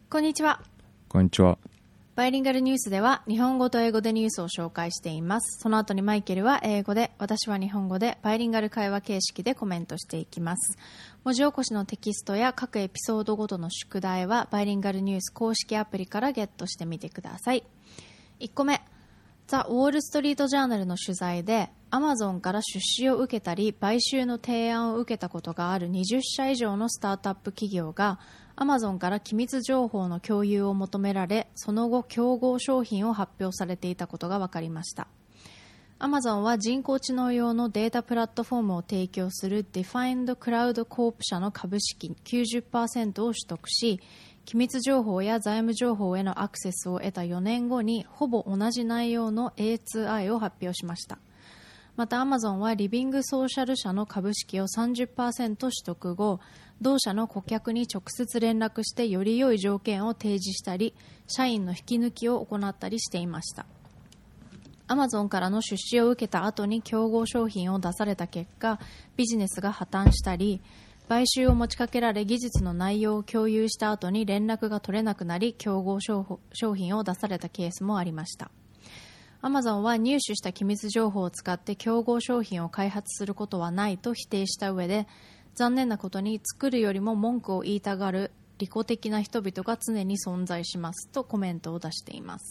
こんにちは。 こんにちは。 バイリンガルニュースでは日本語と英語でニュースを紹介しています。その後にマイケルは英語で、私は日本語でバイリンガル会話形式でコメントしていきます。文字起こしのテキストや各エピソードごとの宿題はバイリンガルニュース公式アプリからゲットしてみてください。1個目、ザ・ウォール・ストリート・ジャーナルの取材でアマゾンから出資を受けたり買収の提案を受けたことがある20社以上のスタートアップ企業がアマゾンから機密情報の共有を求められ、その後競合商品を発表されていたことが分かりました。アマゾンは人工知能用のデータプラットフォームを提供するディファインドクラウドコープ社の株式 90% を取得し、機密情報や財務情報へのアクセスを得た4年後にほぼ同じ内容の A2I を発表しました。またアマゾンはリビングソーシャル社の株式を 30% 取得後、同社の顧客に直接連絡してより良い条件を提示したり、社員の引き抜きを行ったりしていました。アマゾンからの出資を受けた後に競合商品を出された結果、ビジネスが破綻したり、買収を持ちかけられ技術の内容を共有した後に連絡が取れなくなり、競合商品を出されたケースもありました。アマゾンは入手した機密情報を使って競合商品を開発することはないと否定した上で、残念なことに作るよりも文句を言いたがる利己的な人々が常に存在しますとコメントを出しています。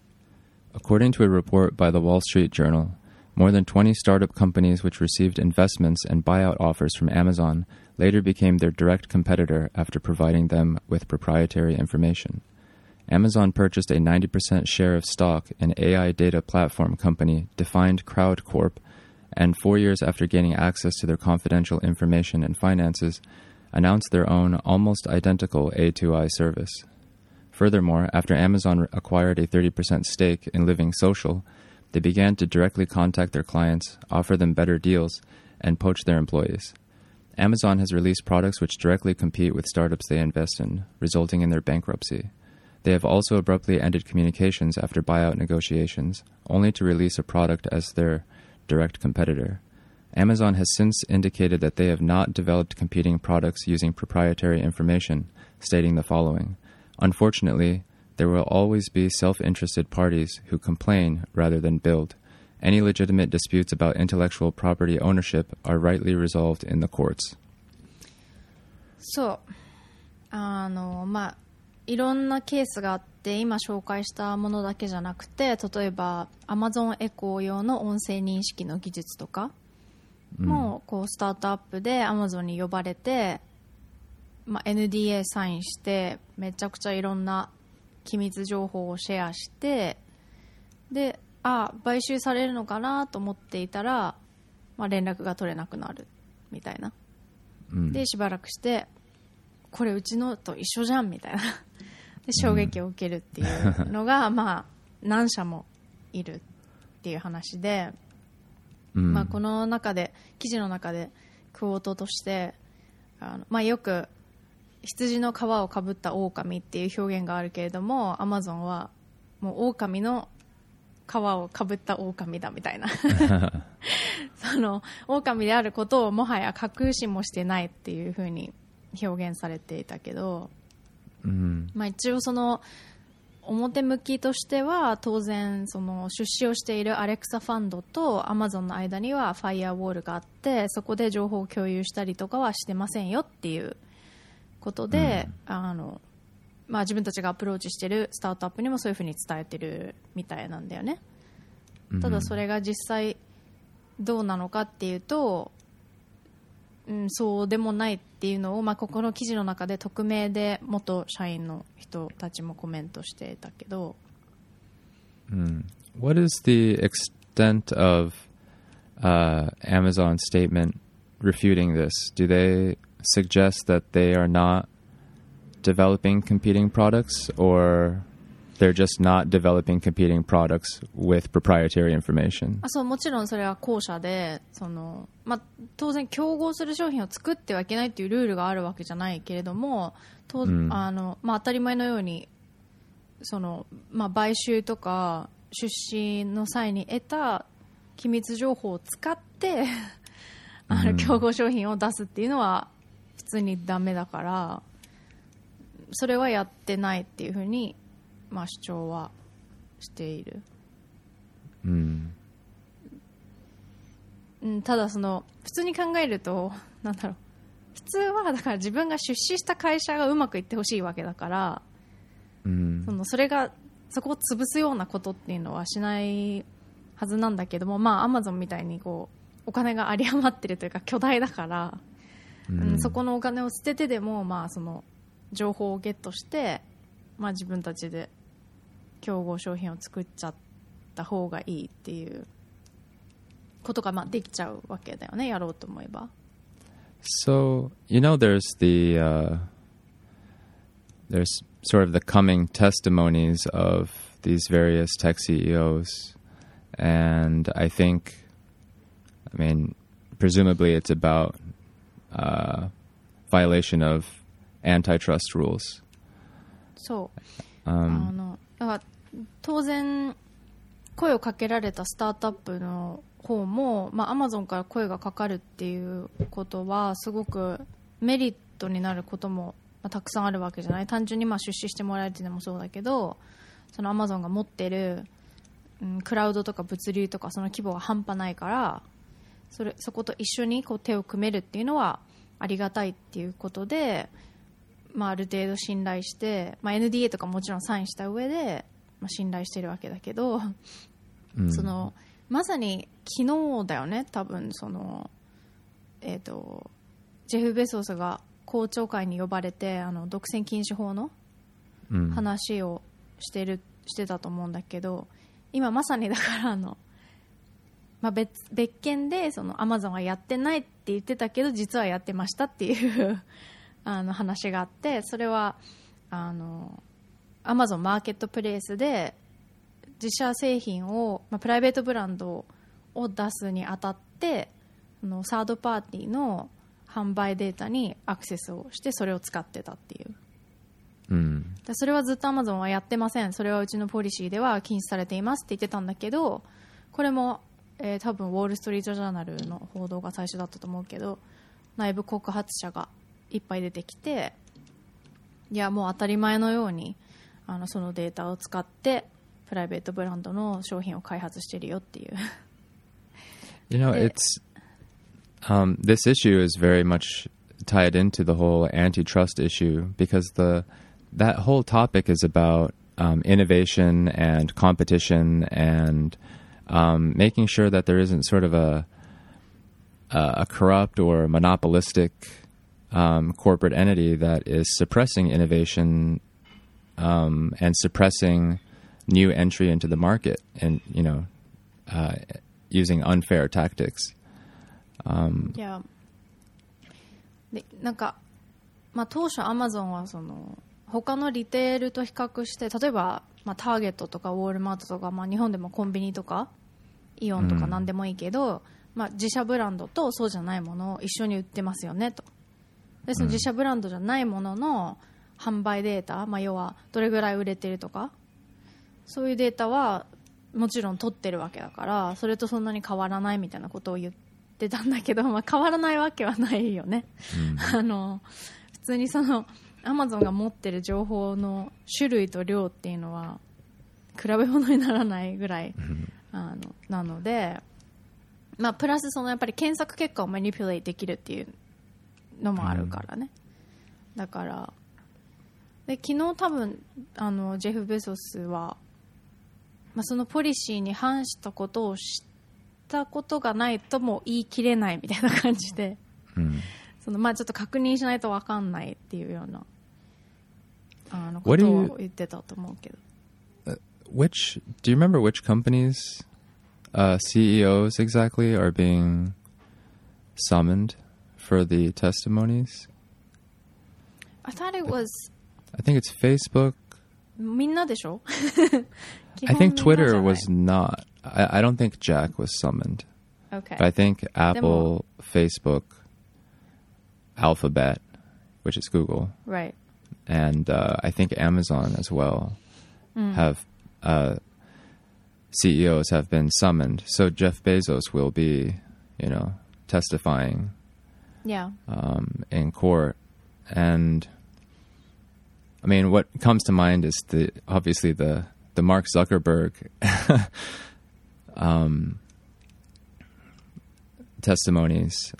According to a report by the Wall Street Journal, more than 20 startup companies which received investments and buyout offers from Amazon later became their direct competitor after providing them with proprietary information. Amazon purchased a 90% share of stock in AI data platform company Defined Crowd Corp, and 4 years after gaining access to their confidential information and finances, announced their own almost identical A2I service. Furthermore, after Amazon acquired a 30% stake in Living Social, they began to directly contact their clients, offer them better deals, and poach their employees. Amazon has released products which directly compete with startups they invest in, resulting in their bankruptcy. They have also abruptly ended communications after buyout negotiations, only to release a product as their direct competitor. Amazon has since indicated that they have not developed competing products using proprietary information, stating the following: "Unfortunately, there will always be self-interested parties who complain rather than build. Any legitimate disputes about intellectual property ownership are rightly resolved in the courts." そう。いろんなケースがあって今紹介したものだけじゃなくて、例えば Amazon エコー用の音声認識の技術とかもこうスタートアップで Amazon に呼ばれて、NDA サインしてめちゃくちゃいろんな機密情報をシェアして、で買収されるのかなと思っていたら、連絡が取れなくなるみたいな、でしばらくしてこれうちのと一緒じゃんみたいなで衝撃を受けるっていうのが何社もいるっていう話で、この中で記事の中でクオートとしてよく羊の皮をかぶった狼っていう表現があるけれども、アマゾンはもう狼の皮をかぶった狼だみたいなその狼であることをもはや隠しもしてないっていう風に表現されていたけど、一応その表向きとしては当然その出資をしているアレクサファンドとアマゾンの間にはファイアウォールがあって、そこで情報を共有したりとかはしてませんよっていうことで、自分たちがアプローチしているスタートアップにもそういうふうに伝えてるみたいなんだよね。ただそれが実際どうなのかっていうと、そうでもないっていうのを、ここの記事の中で匿名で元社員の人たちもコメントしてたけど、 What is the extent of Amazon's statement refuting this? Do they suggest that they are not developing competing products, or they're just not developing competing products with proprietary information? そう、もちろんそれは後者で、当然競合する商品を作ってはいけないっていうルールがあるわけじゃないけれども、当たり前のように買収とか出資の際に得た機密情報を使って競合商品を出すっていうのは普通にダメだから、 それはやってないっていうふうに、まあ、主張はしている、ただその普通に考えるとなんだろう、普通はだから自分が出資した会社がうまくいってほしいわけだから、それがそこを潰すようなことっていうのはしないはずなんだけども、まあアマゾンみたいにこうお金が有り余ってるというか巨大だから、そこのお金を捨ててでも、まあその情報をゲットして、まあ自分たちで競合商品を作っちゃった方がいいっていうことがまあできちゃうわけだよね、やろうと思えば。 So, there's there's sort of the coming testimonies of these various tech CEOs, and I mean, presumably it's about violation of antitrust rules. そう、だから当然声をかけられたスタートアップの方も、まあ、Amazon から声がかかるっていうことはすごくメリットになることも、まあ、たくさんあるわけじゃない。単純にまあ出資してもらえるっていうのもそうだけど、その Amazon が持ってる、クラウドとか物流とかその規模が半端ないから、そこと一緒にこう手を組めるっていうのはありがたいっていうことで、まあ、ある程度信頼して、まあ、NDA とかもちろんサインした上で、まあ、信頼してるわけだけど、そのまさに昨日だよね、多分その、ジェフ・ベソスが公聴会に呼ばれて独占禁止法の話をしてたと思うんだけど、今まさにだからまあ、別件でその Amazon はやってないって言ってたけど実はやってましたっていう話があって、それはAmazon マーケットプレイスで自社製品を、まあ、プライベートブランドを出すにあたってサードパーティーの販売データにアクセスをしてそれを使ってたっていう、それはずっと Amazon はやってません、それはうちのポリシーでは禁止されていますって言ってたんだけど、これも、多分ウォールストリートジャーナルの報道が最初だったと思うけど、内部告発者がいっぱい出てきて、いやもう当たり前のようにそのデータを使ってプライベートブランドの商品を開発してるよっていう。 It's this issue is very much tied into the whole antitrust issue because that whole topic is about innovation and competition and making sure that there isn't sort of a corrupt or monopolistic corporate entity that is suppressing innovation and suppressing new entry into the market and, using unfair tactics. いやでなんか、まあ、当初アマゾンはその他のリテールと比較して、例えば、まあ、ターゲットとかウォールマートとか、まあ、日本でもコンビニとかイオンとか何でもいいけど、まあ、自社ブランドとそうじゃないものを一緒に売ってますよねと。でその自社ブランドじゃないものの販売データ、まあ、要はどれぐらい売れてるとかそういうデータはもちろん取ってるわけだから、それとそんなに変わらないみたいなことを言ってたんだけど、まあ、変わらないわけはないよね、普通にそのアマゾンが持ってる情報の種類と量っていうのは比べ物にならないぐらい、なので、まあ、プラスそのやっぱり検索結果をマニピュレートできるっていうのもあるからね、だからで昨日多分ジェフ・ベゾスは、まあ、そのポリシーに反したことを知ったことがないとも言い切れないみたいな感じで、そのまあちょっと確認しないと分かんないっていうようなことを言ってたと思うけど。 Do you remember which companies CEOs exactly are being summoned for the testimonies? I thought it was. I think it's Facebook. みんなでしょ? I think Twitter was not. I don't think Jack was summoned. Okay. But I think Apple, Facebook, Alphabet, which is Google. Right. And I think Amazon as well have CEOs have been summoned. So Jeff Bezos will be, testifying in court. And I mean, what comes to mind is obviously the Mark Zuckerberg testimonies.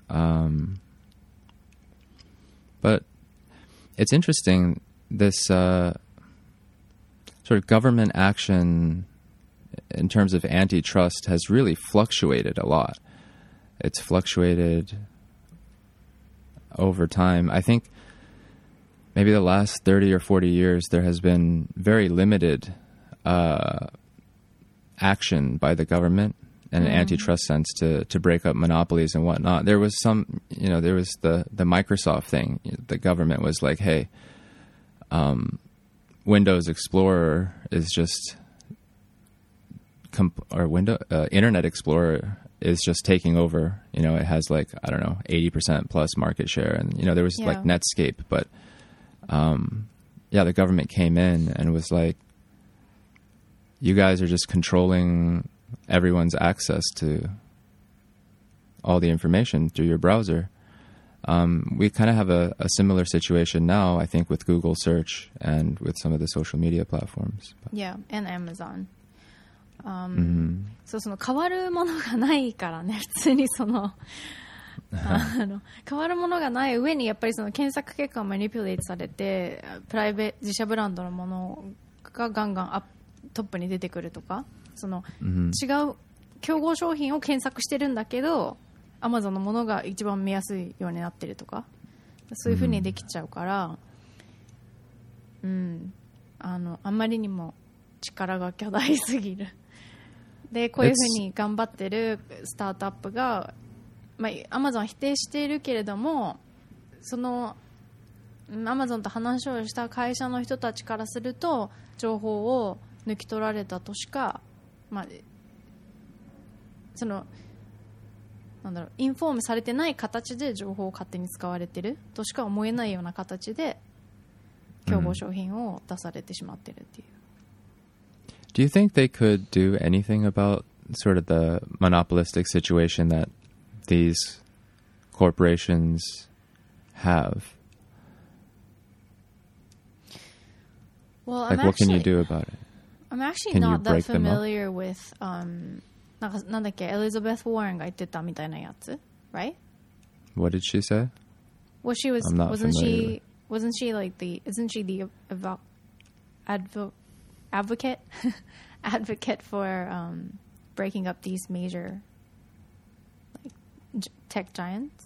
But it's interesting, this sort of government action in terms of antitrust has really fluctuated a lot. It's fluctuated over time. I think maybe the last 30 or 40 years, there has been very limited action by the government in an antitrust sense to break up monopolies and whatnot. There was some, there was the Microsoft thing. The government was like, hey, Windows Explorer is just, Internet Explorer is just taking over. It has 80% plus market share. And, there was like Netscape, but the government came in and was like, you guys are just controlling everyone's access to all the information through your browser. We kind of have a similar situation now, I think, with Google search and with some of the social media platforms. Yeah, and Amazon. その変わるものがないからね、普通に変わるものがない上にやっぱりその検索結果がマニピュレートされて自社ブランドのものがガンガントップに出てくるとか、その違う競合商品を検索してるんだけど Amazon のものが一番見やすいようになってるとか、そういう風にできちゃうから、あんまりにも力が巨大すぎる。でこういう風に頑張ってるスタートアップが、Amazon は否定しているけれども、その Amazon と話をした会社の人たちからすると情報を抜き取られたとしか、そのインフォームされてない形で情報を勝手に使われてるとしか思えないような形で競合商品を出されてしまってるっていう。 Do you think they could do anything about sort of the monopolistic situation that these corporations have? Well, what can you do about it? I'm actually not that familiar with なんだっけ、エリザベス・ウォーレンが言ってたみたいなやつ right? What did she say? Well, she was, I'm not wasn't familiar. isn't she the advocate advocate for breaking up these major tech giants?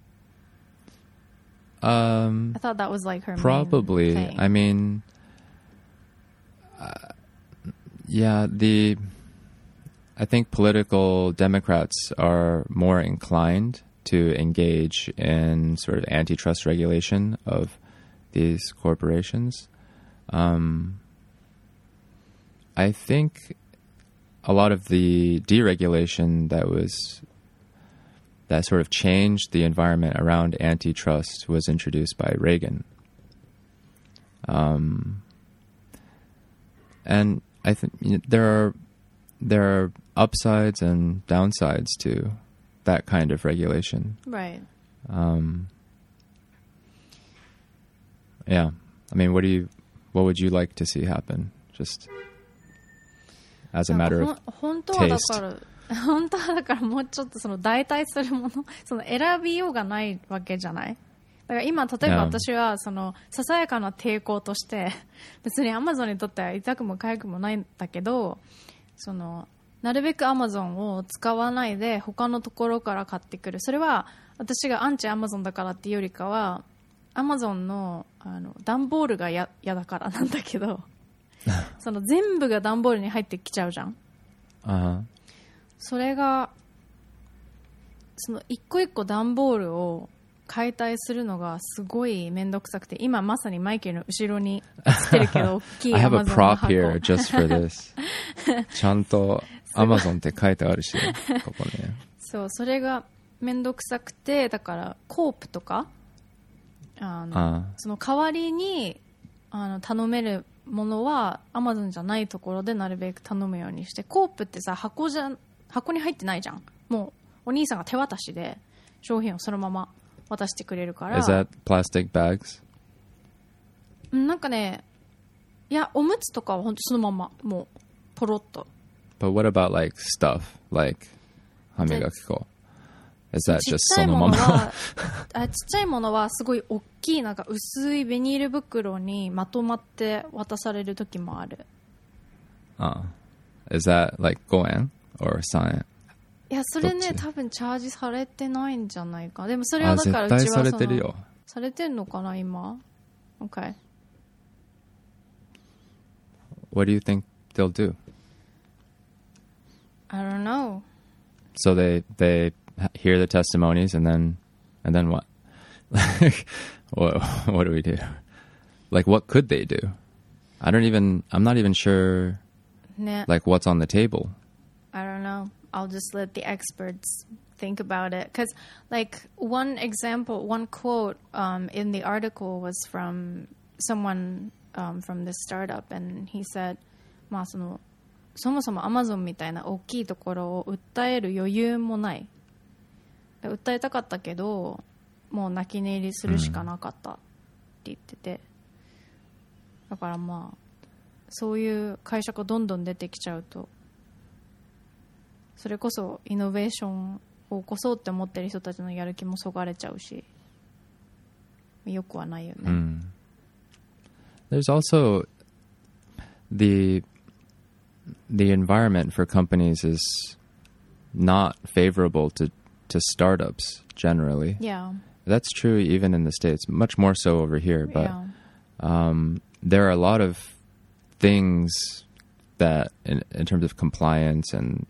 I thought that was like her probably main thing. I mean I think political Democrats are more inclined to engage in sort of antitrust regulation of these corporations. I think a lot of the deregulation that sort of changed the environment around antitrust was introduced by Reagan. And I think there are upsides and downsides to that kind of regulation. Right. Yeah. I mean, what would you like to see happen? Just as a matter of 本当はだからもうちょっとその代替するものその選びようがないわけじゃない。だから今例えば私はそのささやかな抵抗として別に Amazon にとっては痛くも痒くもないんだけど、そのなるべく Amazon を使わないで他のところから買ってくる。それは私がアンチ Amazon だからっていうよりかは Amazon の段ボールが嫌だからなんだけどその全部が段ボールに入ってきちゃうじゃん。それがその一個一個段ボールを解体するのがすごいめんどくさくて、今まさにマイケルの後ろに映ってるけど大きい I have a Amazon の prop 箱 here just for this. ちゃんと Amazon って書いてあるし、ここね。 そう、それがめんどくさくて、だからコープとかその代わりに頼めるものは Amazon じゃないところでなるべく頼むようにして。コープってさ、箱に入ってないじゃん。もうお兄さんが手渡しで商品をそのまま渡してくれるから。 Is that plastic bags? なんかね、いや、おむつとかは本当そのまま、もう、ポロッと。 But what about like stuff? Like, 歯磨き粉. Is that ちっ just ちゃいものそのままはちっちゃいものはすごい大きいなんか薄いビニール袋にまとまって渡される時もある。 Is that like 5円 or 3円? いやそれねどっち多分チャージされてないんじゃないか。でもそれはだからうちは絶対されてるよ。 されてんのかな今。 OK. What do you think they'll do? I don't know. So they hear the testimonies and then what? What do we do? Like what could they do? I'm not even sure ね。 like what's on the table. I don't know. I'll just let the experts think about it. Because, like, one example, one quote in the article was from someone from this startup, and he said, まあそもそも Amazon みたいな大きいところを訴える余裕もない。訴えたかったけど、もう泣き寝入りするしかなかったって言ってて。だからまあ、そういう会社がどんどん出てきちゃうと、それこそイノベーションを起こそうって思ってる人たちのやる気もそがれちゃうし、よくはないよね。 There's also the environment for companies is not favorable to startups generally. Yeah. That's true even in the States, much more so over here. But Yeah. There are a lot of things that in terms of compliance and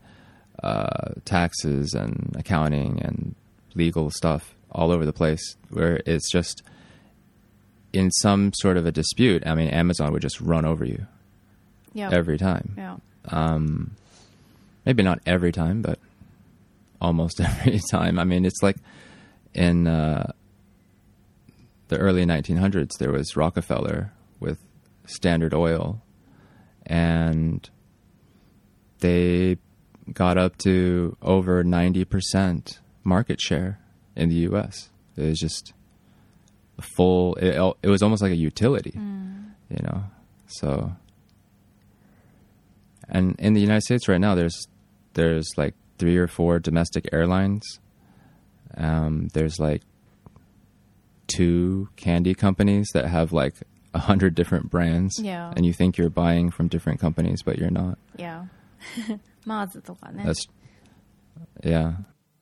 taxes and accounting and legal stuff all over the place where it's just in some sort of a dispute. I mean, Amazon would just run over you Yeah. every time. Yeah. Maybe not every time, but almost every time. I mean, it's like in the early 1900s, there was Rockefeller with Standard Oil, and they got up to over 90% market share in the U.S. It was just a full. It was almost like a utility, you know. So, and in the United States right now, there's like 3 or 4 domestic airlines. There's like 2 candy companies that have like 100 different brands. Yeah. And you think you're buying from different companies, but you're not. Yeah. マーズとかね。 Yeah.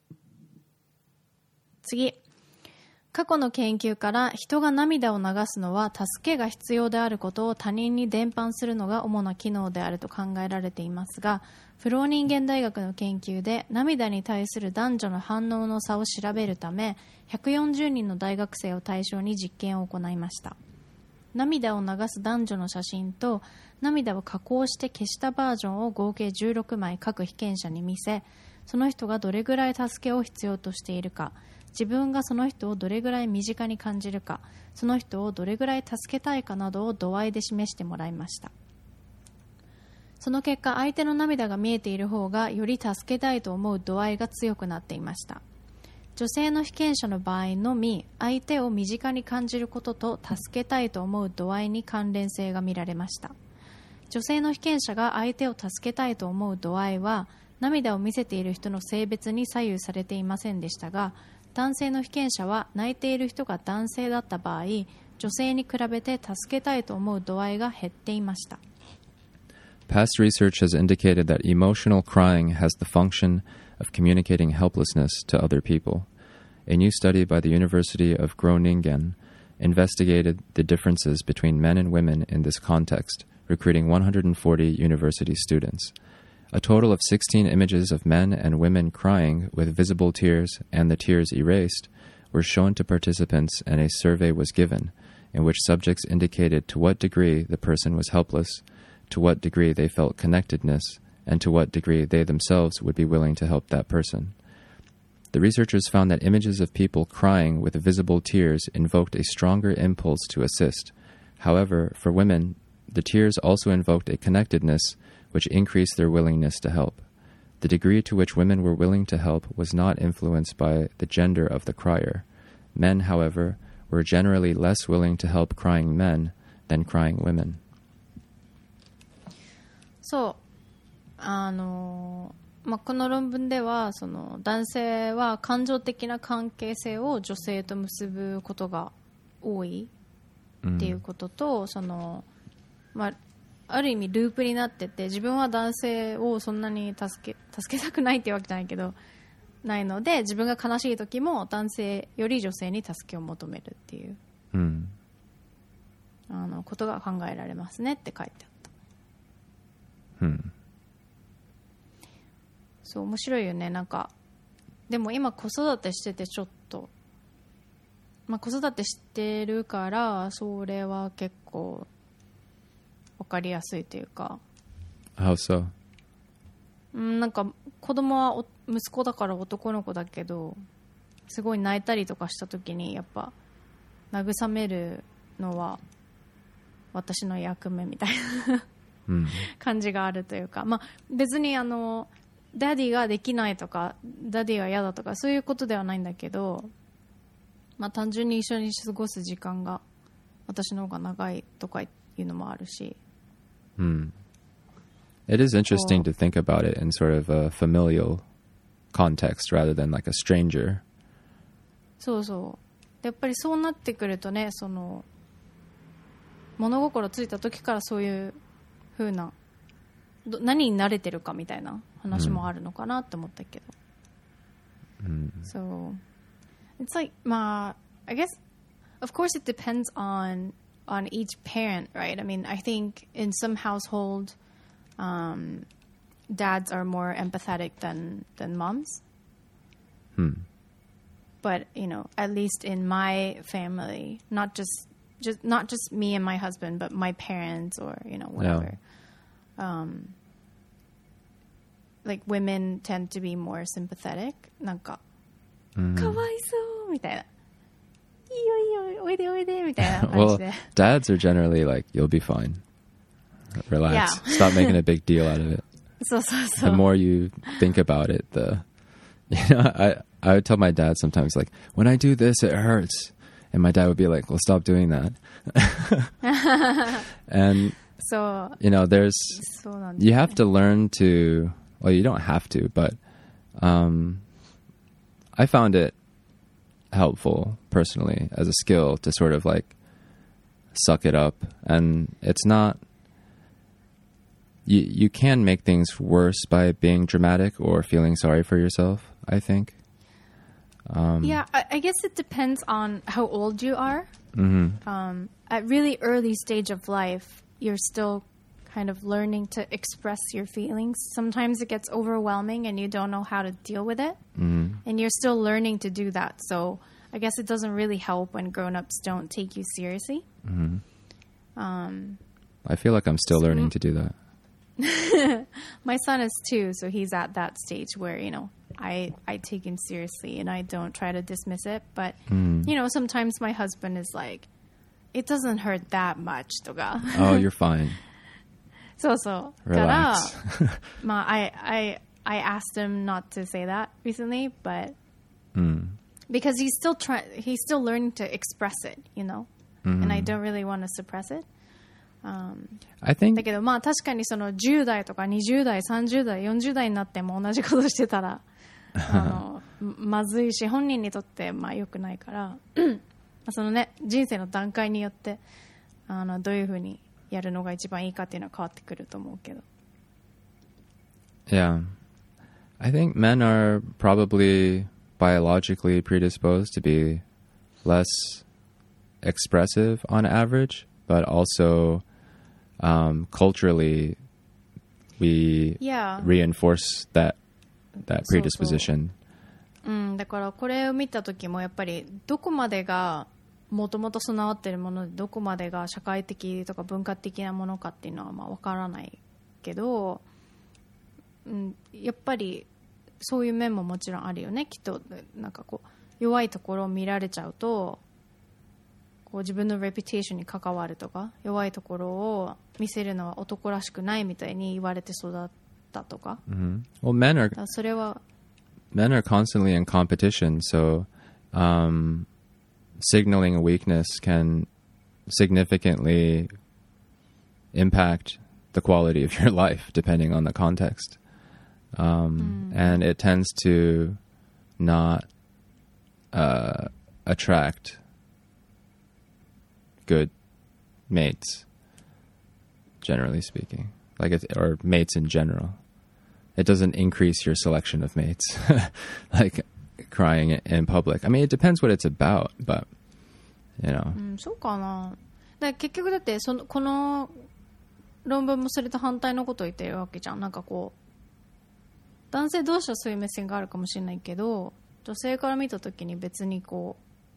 次。過去の研究から人が涙を流すのは助けが必要であることを他人に伝播するのが主な機能であると考えられていますが、フローニンゲン大学の研究で涙に対する男女の反応の差を調べるため140人の大学生を対象に実験を行いました。涙を流す男女の写真と涙を加工して消したバージョンを合計16枚各被験者に見せ、その人がどれぐらい助けを必要としているか、自分がその人をどれぐらい身近に感じるか、その人をどれぐらい助けたいかなどを度合いで示してもらいました。その結果、相手の涙が見えている方がより助けたいと思う度合いが強くなっていました。女性の被験者の場合のみ、相手を身近に感じることと助けたいと思う度合いに関連性が見られました。女性の被験者が相手を助けたいと思う度合いは、涙を見せている人の性別に左右されていませんでしたが、男性の被験者は泣いている人が男性だった場合、女性に比べて助けたいと思う度合いが減っていました。 Past research has indicated that emotional crying has the function of communicating helplessness to other people. A new study by the University of Groningen investigated the differences between men and women in this context, recruiting 140 university students. A total of 16 images of men and women crying with visible tears and the tears erased were shown to participants, and a survey was given, in which subjects indicated to what degree the person was helpless, to what degree they felt connectedness, and to what degree they themselves would be willing to help that person. The researchers found that images of people crying with visible tears invoked a stronger impulse to assist. However, for women, the tears also invoked a connectedness which increased their willingness to help. The degree to which women were willing to help was not influenced by the gender of the crier. Men, however, were generally less willing to help crying men than crying women. そう、この論文ではその男性は感情的な関係性を女性と結ぶことが多いっていうことと、そのある意味ループになってて、自分は男性をそんなに助けたくないっていうわけじゃないけどないので、自分が悲しい時も男性より女性に助けを求めるっていう、ことが考えられますねって書いてあった。そう面白いよね。なんかでも今子育てしててちょっと、子育てしてるからそれは結構分かりやすいというか。 How so? なんか子供は息子だから男の子だけど、すごい泣いたりとかした時にやっぱ慰めるのは私の役目みたいな感じがあるというか、別にダディができないとかダディが嫌だとかそういうことではないんだけど、単純に一緒に過ごす時間が私の方が長いとかいうのもあるし。 It is interesting to think about it in sort of a familial context rather than like a stranger. そうそう。やっぱりそうなってくるとね、その物心ついた時からそういう風な何に慣れてるかみたいな話もあるのかなって思ったけど。So it's like, I guess of course it depends on each parent, right? I mean, I think in some household, dads are more empathetic than moms. But at least in my family, not just me and my husband, but my parents or whatever. Like women tend to be more sympathetic. なんか、かわいそうみたいな。いいよいいよおいでおいでみたいな感じで。 Well, dads are generally like, you'll be fine. Relax. Yeah. Stop making a big deal out of it. そうそうそう。 The more you think about it, I would tell my dad sometimes, like, when I do this, it hurts. And my dad would be like, well, stop doing that. And, so, you have to learn to, well, you don't have to, but I found it helpful personally as a skill to sort of like suck it up. And it's not, you can make things worse by being dramatic or feeling sorry for yourself, I think. Yeah, I guess it depends on how old you are. At really early stage of life, you're still kind of learning to express your feelings. Sometimes it gets overwhelming and you don't know how to deal with it. And you're still learning to do that. So I guess it doesn't really help when grown-ups don't take you seriously. I feel like I'm still learning to do that. My son is 2, so he's at that stage where, I take him seriously and I don't try to dismiss it. But, sometimes my husband is like, it doesn't hurt that much. とか Oh, you're fine. そうそう。 Relax. から、I asked him not to say that recently, but because he's still learning to express it, and I don't really want to suppress it. I think だけど確かにその10代とか20代30代40代になっても同じことしてたらまずいし本人にとって良くないからそのね人生の段階によってどういうふうにやるのが一番いいかっていうのは変わってくると思うけど。 Yeah. I think men are probably biologically predisposed to be less expressive on average, but also culturally we reinforce that predisposition. だからこれを見た時もやっぱりどこまでがもともと備わっているものでどこまでが社会的とか文化的なものかっていうのは分からないけど、やっぱりそういう面ももちろんあるよね。きっとなんかこう弱いところを見られちゃうとこう自分のレピュテーションに関わるとか弱いところを見せるのは男らしくないみたいに言われて育ったとか。 Well, それは men are constantly in competition, so signaling a weakness can significantly impact the quality of your life depending on the context. And it tends to not attract good mates, generally speaking, or mates in general. It doesn't increase your selection of mates, like crying in public. I mean, it depends what it's about, but, you know. そうかな。だから結局だってこの論文もそれと反対のことを言ってるわけじゃん。なんかこう男性同士はそういう目線があるかもしれないけど、女性から見たときに別にこ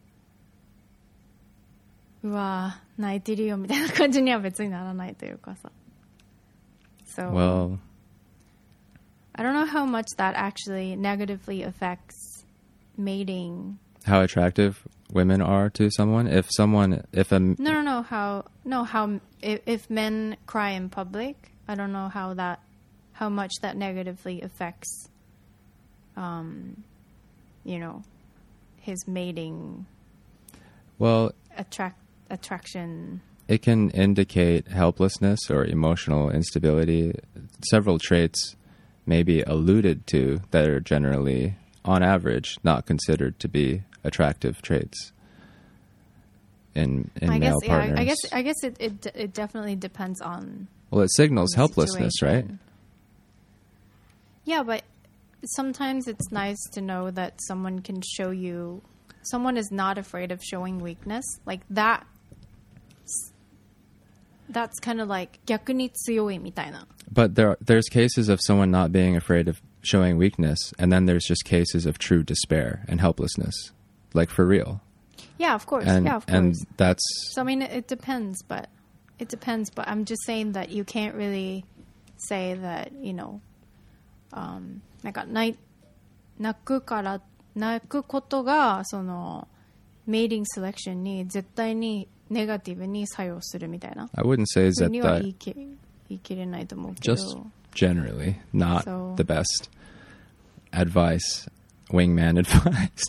う、うわー泣いてるよみたいな感じには別にならないというかさ。So, Well, I don't know how much that actually negatively affects mating. how attractive women are to someone. If If men cry in public, I don't know how much that negatively affects, his mating. Well, attraction. it can indicate helplessness or emotional instability. Several traits may be alluded to that are generally, on average, not considered to be attractive traits in male partners. I guess it definitely depends on. Well, it signals the helplessness, right? situation. Yeah, but sometimes it's nice to know that someone can show you. Someone is not afraid of showing weakness, like that. That's kind of like 逆に強いみたいな. But there's cases of someone not being afraid of showing weakness, and then there's just cases of true despair and helplessness, like for real. Yeah, of course. And that's. So I mean, it depends, but I'm just saying that you can't really say that, なんか泣くことがそのメイディングセレクションに絶対にネガティブに作用するみたいな。 I wouldn't say that には言い切れないと思うけど。 Just generally not the best advice, wingman advice.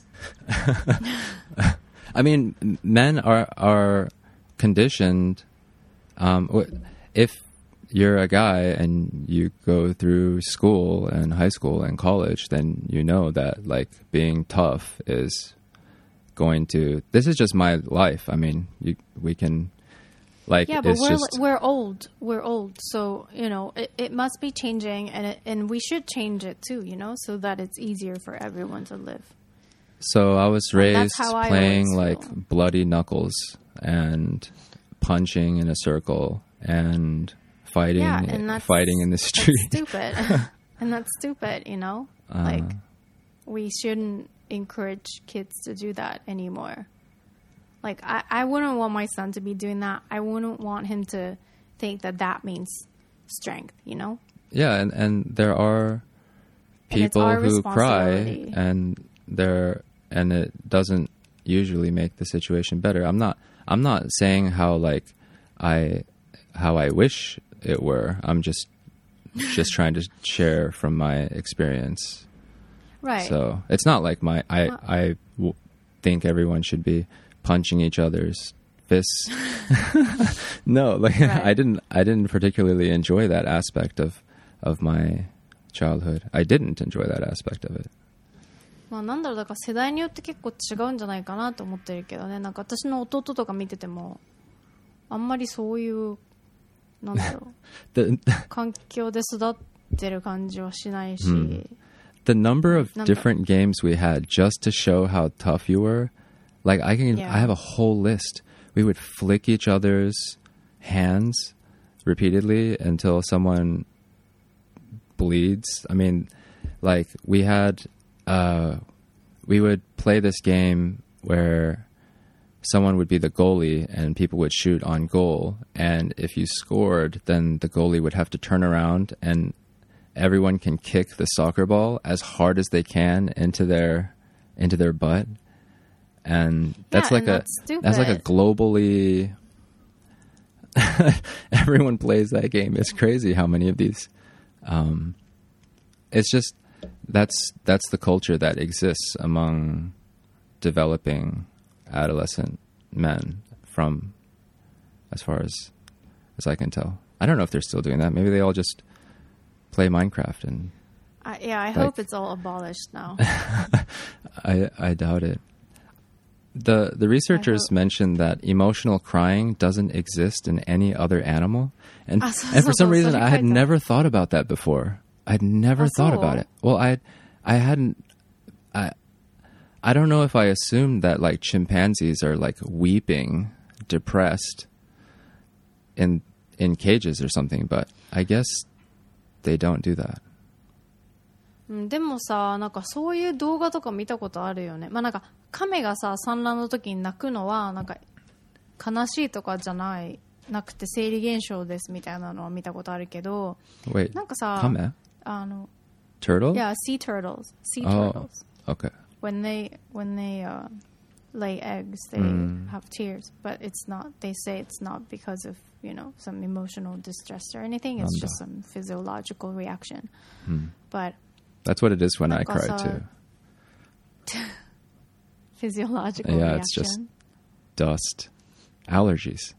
I mean, men are conditioned. If you're a guy and you go through school and high school and college, then you know that like being tough is going to. This is just my life. I mean, we can. Like, yeah, but it's we're old. We're old, so it must be changing, and we should change it too, so that it's easier for everyone to live. So I was raised I playing always like feel. bloody knuckles and punching in a circle and fighting in the street. That's stupid, and that's stupid. Like we shouldn't encourage kids to do that anymore. Like, I wouldn't want my son to be doing that. I wouldn't want him to think that means strength, Yeah, and there are people who cry, and it doesn't usually make the situation better. I'm not saying how I wish it were. I'm just trying to share from my experience. Right. So it's not like I think everyone should be punching each other's fists. No, like right. I didn't particularly enjoy that aspect of my childhood. I didn't enjoy that aspect of it. まあなんだろう、だから世代によって結構違うんじゃないかなと思ってるけどね。なんか私の弟とか見ててもあんまりそういうなんだろう環境で育ってる感じはしないし。 The number of different games we had just to show how tough you were. Like I have a whole list. We would flick each other's hands repeatedly until someone bleeds. I mean, like we would play this game where someone would be the goalie and people would shoot on goal. And if you scored, then the goalie would have to turn around and everyone can kick the soccer ball as hard as they can into their butt. And that's that's like a globally everyone plays that game. It's crazy how many of these it's just that's the culture that exists among developing adolescent men from as far as I can tell. I don't know if they're still doing that. Maybe they all just play Minecraft and I hope it's all abolished now. I doubt it. The researchers mentioned that emotional crying doesn't exist in any other animal, and for some reason I had never thought about that before. I'd never thought about it. Well, I hadn't. I don't know if I assumed that like chimpanzees are like weeping, depressed in cages or something, but I guess they don't do that. でもさ、なんかそういう動画とか見たことあるよね。まあなんか亀がさ、産卵の時に泣くのはなんか悲しいとかじゃなくて生理現象ですみたいなのは見たことあるけど、 Wait, なんかさ、 亀? Turtle? Yeah, sea turtles. Sea turtles. Okay. When they lay eggs, they have tears, but it's not. They say it's not because of some emotional distress or anything. It's just some physiological reaction. But that's what it is when I cry too. Physiological yeah, reaction. It's just dust, allergies.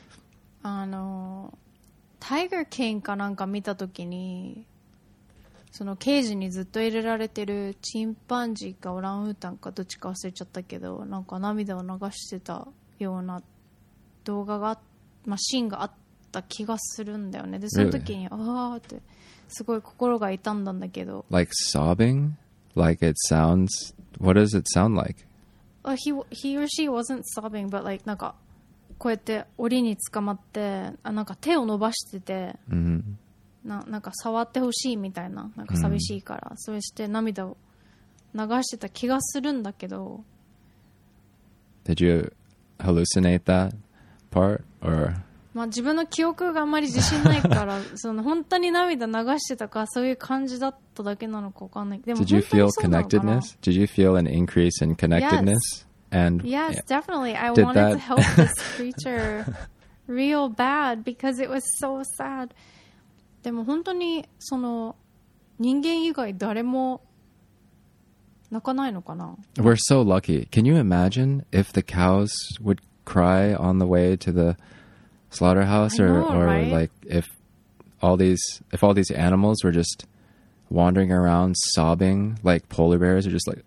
タイガーキングかなんか見たときに、そのケージにずっと入れられてるチンパンジーかオランウータンかどっちか忘れちゃったけど、なんか涙を流してたような動画が、シーンがあった気がするんだよね。で、その時に、あーってすごい心が痛んだんだけど。 Like sobbing? Like it sounds... What does it sound like? He or she wasn't sobbing, but like なんかこうやって檻に捕まってなんか手を伸ばしてて、なんか触ってほしいみたいな、なんか寂しいから、そうして涙を流してた気がするんだけど。 Did you hallucinate that part, or? 自分の記憶があんまり自信ないからその本当に涙流してたかそういう感じだっただけなのかわかんない。でも Did you feel connectedness? Did you feel an increase in connectedness? Yes. Yes, definitely. I wanted to help this creature real bad because it was so sad. でも本当にその人間以外誰も泣かないのかな？ We're so lucky. Can you imagine if the cows would cry on the way to the slaughterhouse, or right? Like if all these animals were just wandering around sobbing, like polar bears are just like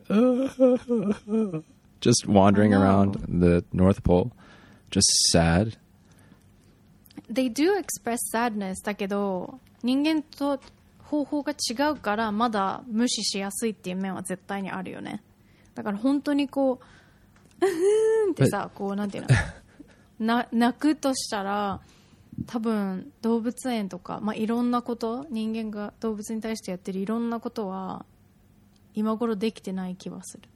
just wandering around the North Pole, just sad. They do express sadness だけど人間と方法が違うからまだ無視しやすいっていう面は絶対にあるよね。だから本当にこうってさ、こうなんていうの泣くとしたら多分動物園とか、いろんなこと人間が動物に対してやってるいろんなことは今頃できてない気はする。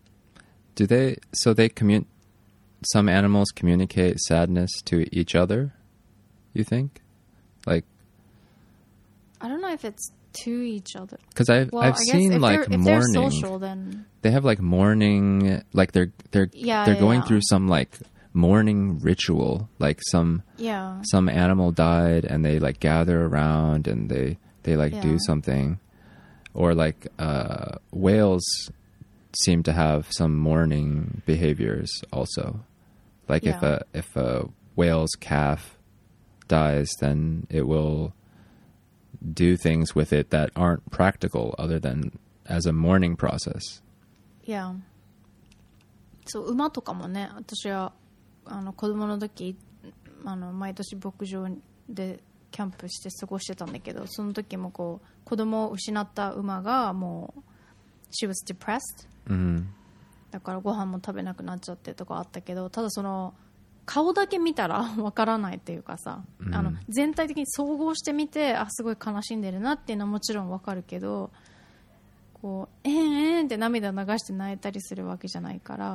Some animals communicate sadness to each other, you think? Like, I don't know if it's to each other. Because I've seen like if mourning. They're social, then they have like mourning, like they're going through some like mourning ritual, like some animal died and they like gather around and they like do something, or like whales seem to have some mourning behaviors also. Like if a whale's calf dies, then it will do things with it that aren't practical other than as a mourning process. Yeah. そう、馬とかもね、私は子供の時毎年牧場でキャンプして過ごしてたんだけど、その時もこう子供を失った馬がもう she was depressed、だからご飯も食べなくなっちゃってとかあったけど、ただその顔だけ見たらわからないっていうかさ、全体的に総合してみてすごい悲しんでるなっていうのはもちろんわかるけど、こうって涙流して泣いたりするわけじゃないから、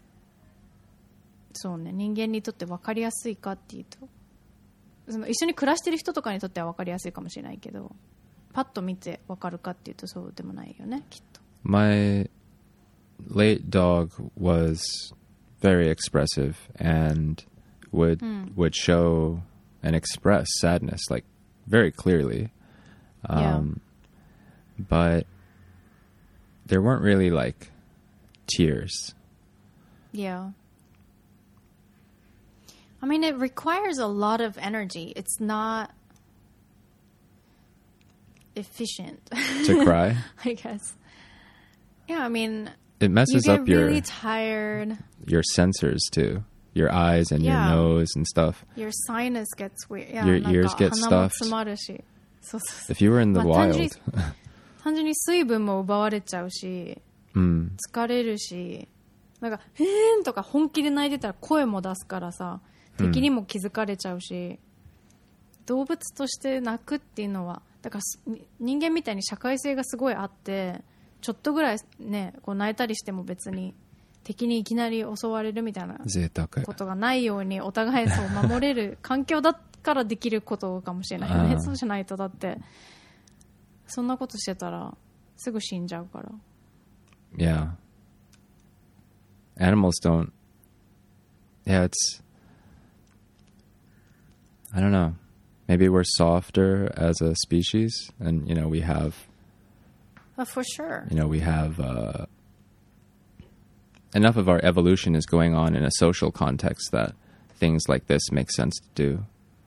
そうね、人間にとって分かりやすいかっていうと、その一緒に暮らしてる人とかにとっては分かりやすいかもしれないけど、パッと見て分かるかっていうとそうでもないよね、きっと。 My late dog was very expressive and would show and express sadness like very clearly, but there weren't really like tears. Yeah. I mean, it requires a lot of energy. It's not efficient. To cry? I guess. Yeah, I mean, it messes you get up your really tired. Your sensors too. Your eyes and your nose and stuff. Your sinus gets weird. Yeah, your ears get stuffed. 鼻も詰まるし。そうそうそう。 If you were in the wild. 単純に水分も奪われちゃうし、疲れるし、なんかとか本気で泣いてたら声も出すからさ、敵にも気づかれちゃうし、動物として泣くっていうのはだから人間みたいに社会性がすごいあって、ちょっとぐらいねこう泣いたりしても別に敵にいきなり襲われるみたいなことがないようにお互いそう守れる環境だからできることかもしれないよね。そうじゃないとだってそんなことしてたらすぐ死んじゃうから。 Yeah. Animals don't. Yeah, it's. I don't know. Maybe we're softer as a species, and we have. For sure. We have enough of our evolution is going on in a social context that things like this make sense to do.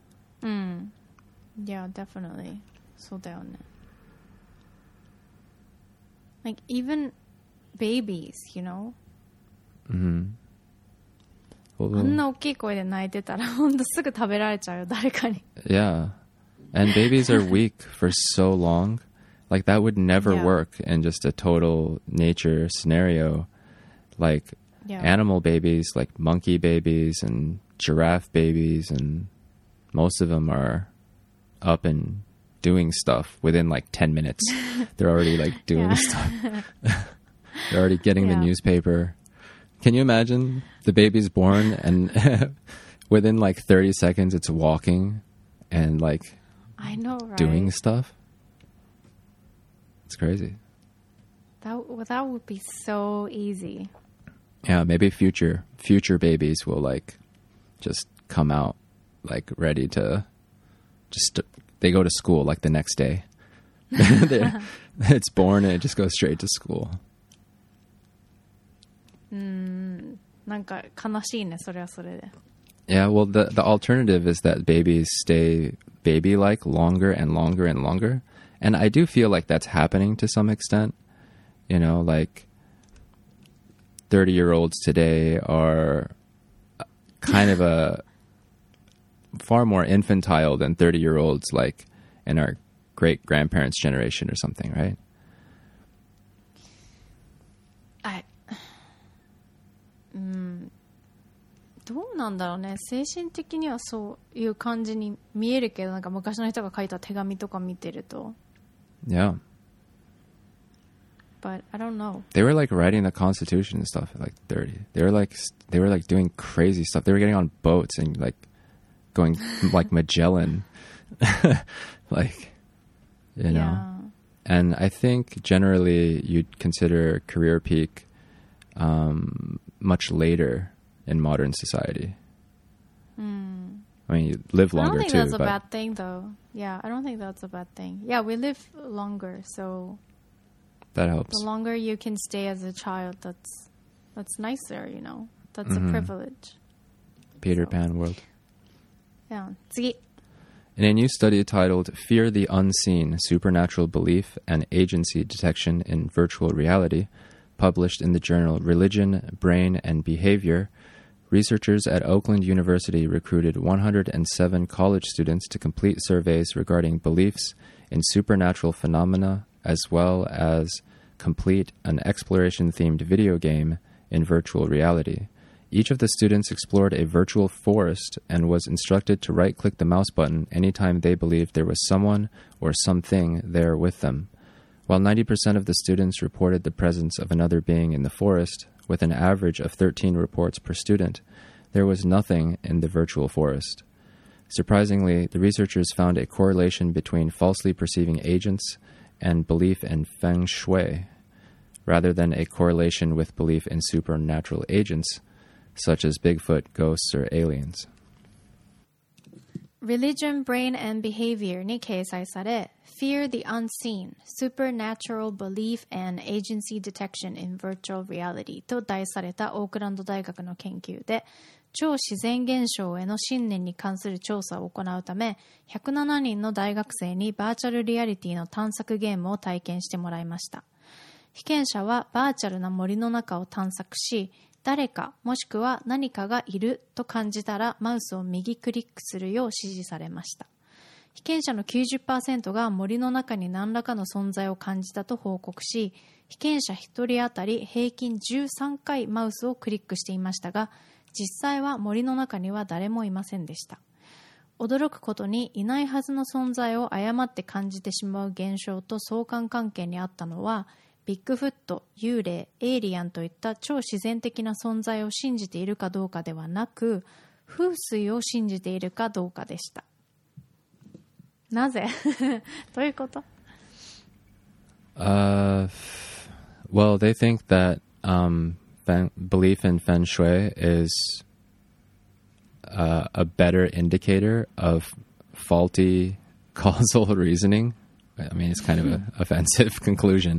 Yeah, definitely. そうだよね。Like even babies, Well, あんな大きい声で泣いてたらほんとすぐ食べられちゃうよ誰かに。 Yeah, and babies are weak for so long. Like that would never work in just a total nature scenario. Like animal babies, like monkey babies and giraffe babies, and most of them are up and doing stuff within like 10 minutes. They're already like doing stuff. They're already getting the newspaper. Can you imagine the baby's born and within like 30 seconds it's walking and like I know, right? Doing stuff? It's crazy. That would be so easy. Yeah, maybe future babies will like just come out like ready to just they go to school like the next day. It's born and it just goes straight to school. なんか悲しいねそれはそれで。 Yeah, well the alternative is that babies stay baby-like longer and longer and longer. And I do feel like that's happening to some extent. Like 30-year-olds today are kind of a far more infantile than 30-year-olds like in our great-grandparents' generation or something, right? どうなんだろうね。精神的にはそういう感じに見えるけど、なんか昔の人が書いた手紙とか見てると。 Yeah. But I don't know. They were like writing the Constitution and stuff at like 30. They were like doing crazy stuff. They were getting on boats and like going like Magellan, like Yeah. And I think generally you'd consider career peak much later in modern society. I mean, you live longer too. I don't think that's a bad thing, though. Yeah, I don't think that's a bad thing. Yeah, we live longer, so that helps. The longer you can stay as a child, that's nicer, That's a privilege. Peter Pan world. Yeah. 次. In a new study titled Fear the Unseen, Supernatural Belief and Agency Detection in Virtual Reality, published in the journal Religion, Brain, and Behavior, researchers at Oakland University recruited 107 college students to complete surveys regarding beliefs in supernatural phenomena, as well as complete an exploration-themed video game in virtual reality. Each of the students explored a virtual forest and was instructed to right-click the mouse button anytime they believed there was someone or something there with them. While 90% of the students reported the presence of another being in the forest, with an average of 13 reports per student, there was nothing in the virtual forest. Surprisingly, the researchers found a correlation between falsely perceiving agents and belief in feng shui, rather than a correlation with belief in supernatural agents, such as Bigfoot, ghosts, or aliens. Religion, Brain, and Behavior に掲載され、Fear the Unseen, Supernatural Belief and Agency Detection in Virtual Reality と題されたオークランド大学の研究で、 超自然現象への信念に関する調査を行うため、107人の大学生にバーチャルリアリティの探索ゲームを体験してもらいました。被験者はバーチャルな森の中を探索し、誰かもしくは何かがいると感じたらマウスを右クリックするよう指示されました。被験者の 90% が森の中に何らかの存在を感じたと報告し、被験者1人当たり平均13回マウスをクリックしていましたが、実際は森の中には誰もいませんでした。驚くことにいないはずの存在を誤って感じてしまう現象と相関関係にあったのは、ビッグフット、幽霊、エイリアンといった超自然的な存在を信じているかどうかではなく、風水を信じているかどうかでした。なぜどういうこと？ Well, they think that belief in feng shui is a better indicator of faulty causal reasoning. I mean, it's kind of an offensive conclusion.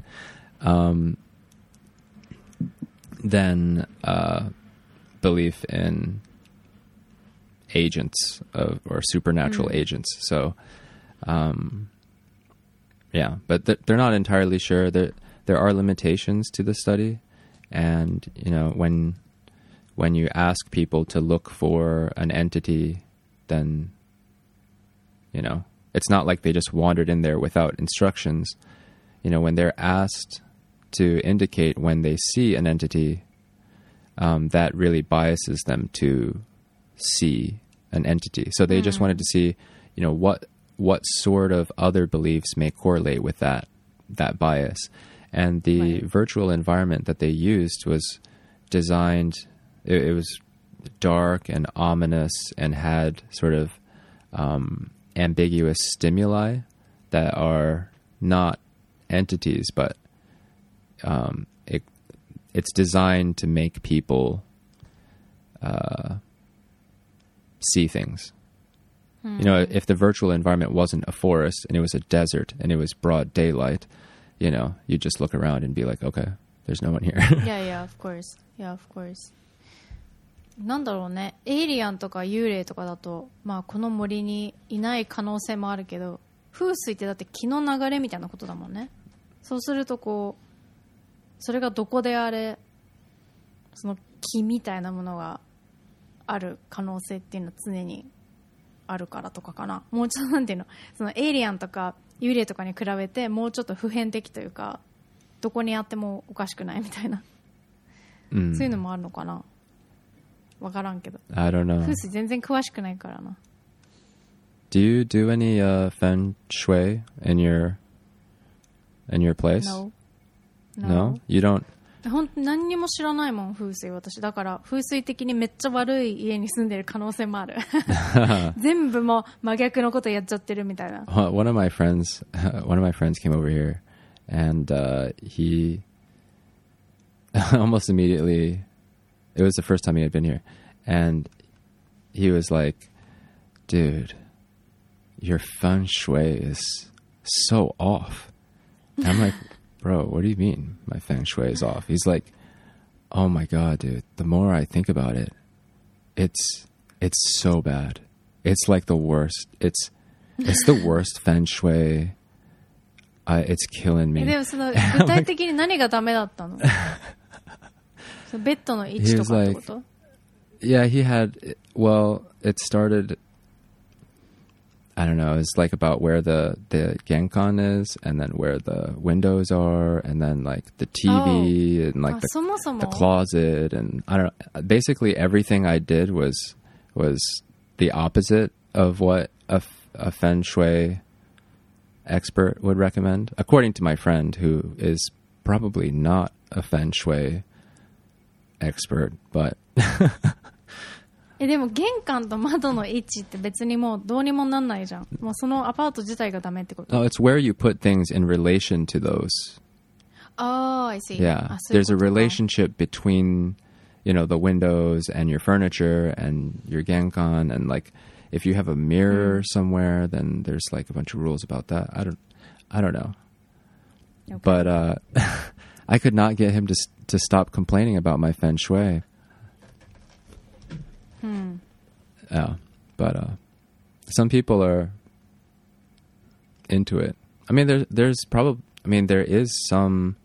Than belief in agents or supernatural agents. So, yeah, but they're not entirely sure. There are limitations to the study, and you know, when you ask people to look for an entity, then you know, it's not like they just wandered in there without instructions. You know, when they're asked to indicate when they see an entity, that really biases them to see an entity. So they just wanted to see, you know, what sort of other beliefs may correlate with that bias. And the virtual environment that they used was designed, it was dark and ominous and had sort of ambiguous stimuli that are not entities, but it's designed to make people see things. You know, if the virtual environment wasn't a forest and it was a desert and it was broad daylight, you know, you just look around and be like, okay, there's no one here. Yeah, of course. Yeah, of course. なんだろうね、エイリアンとか幽霊とかだと、まあこの森にいない可能性もあるけど、風水ってだって気の流れみたいなことだもんね。そうするとこう、それがどこであれ、その気みたいなものがある可能性っていうのは常にあるからとかかな。もうちょっとなんていうの、そのエイリアンとか幽霊とかに比べてもうちょっと普遍的というか、どこにあってもおかしくないみたいな、そういうのもあるのかな。わからんけど。 I don't know. 風水全然詳しくないからな。 Do you do any feng shui in your place? No? You don't? 本当何にも知らないもん、風水私。だから風水的にめっちゃ悪い家に住んでる可能性もある。全部もう真逆のことやっちゃってるみたいな。 One of my friends came over here, and he almost immediately, it was the first time he had been here, and he was like, "Dude, your feng shui is so off." And I'm like, "Bro, what do you mean my feng shui is off?" He's like, "Oh my God, dude, the more I think about it, it's so bad. It's like the worst. It's the worst feng shui. It's killing me." でもその具体的に何がダメだったの？そのベッドの位置とかってこと？ Yeah, he had, well, it started, I don't know, it's like about where the genkan is, and then where the windows are, and then like the TV, and like the closet, and I don't know, basically everything I did was the opposite of what a feng shui expert would recommend, according to my friend, who is probably not a feng shui expert, but でも玄関と窓の位置って別にもうどうにもなんないじゃん。もうそのアパート自体がダメってこと？ Oh, it's where you put things in relation to those. Oh, I see. Yeah, there's a relationship between, you know, the windows and your furniture and your genkan, and like if you have a mirror somewhere, then there's like a bunch of rules about that. I don't know. Okay. But I could not get him to stop complaining about my feng shui. Yeah, but some people are into it. I mean, there is some.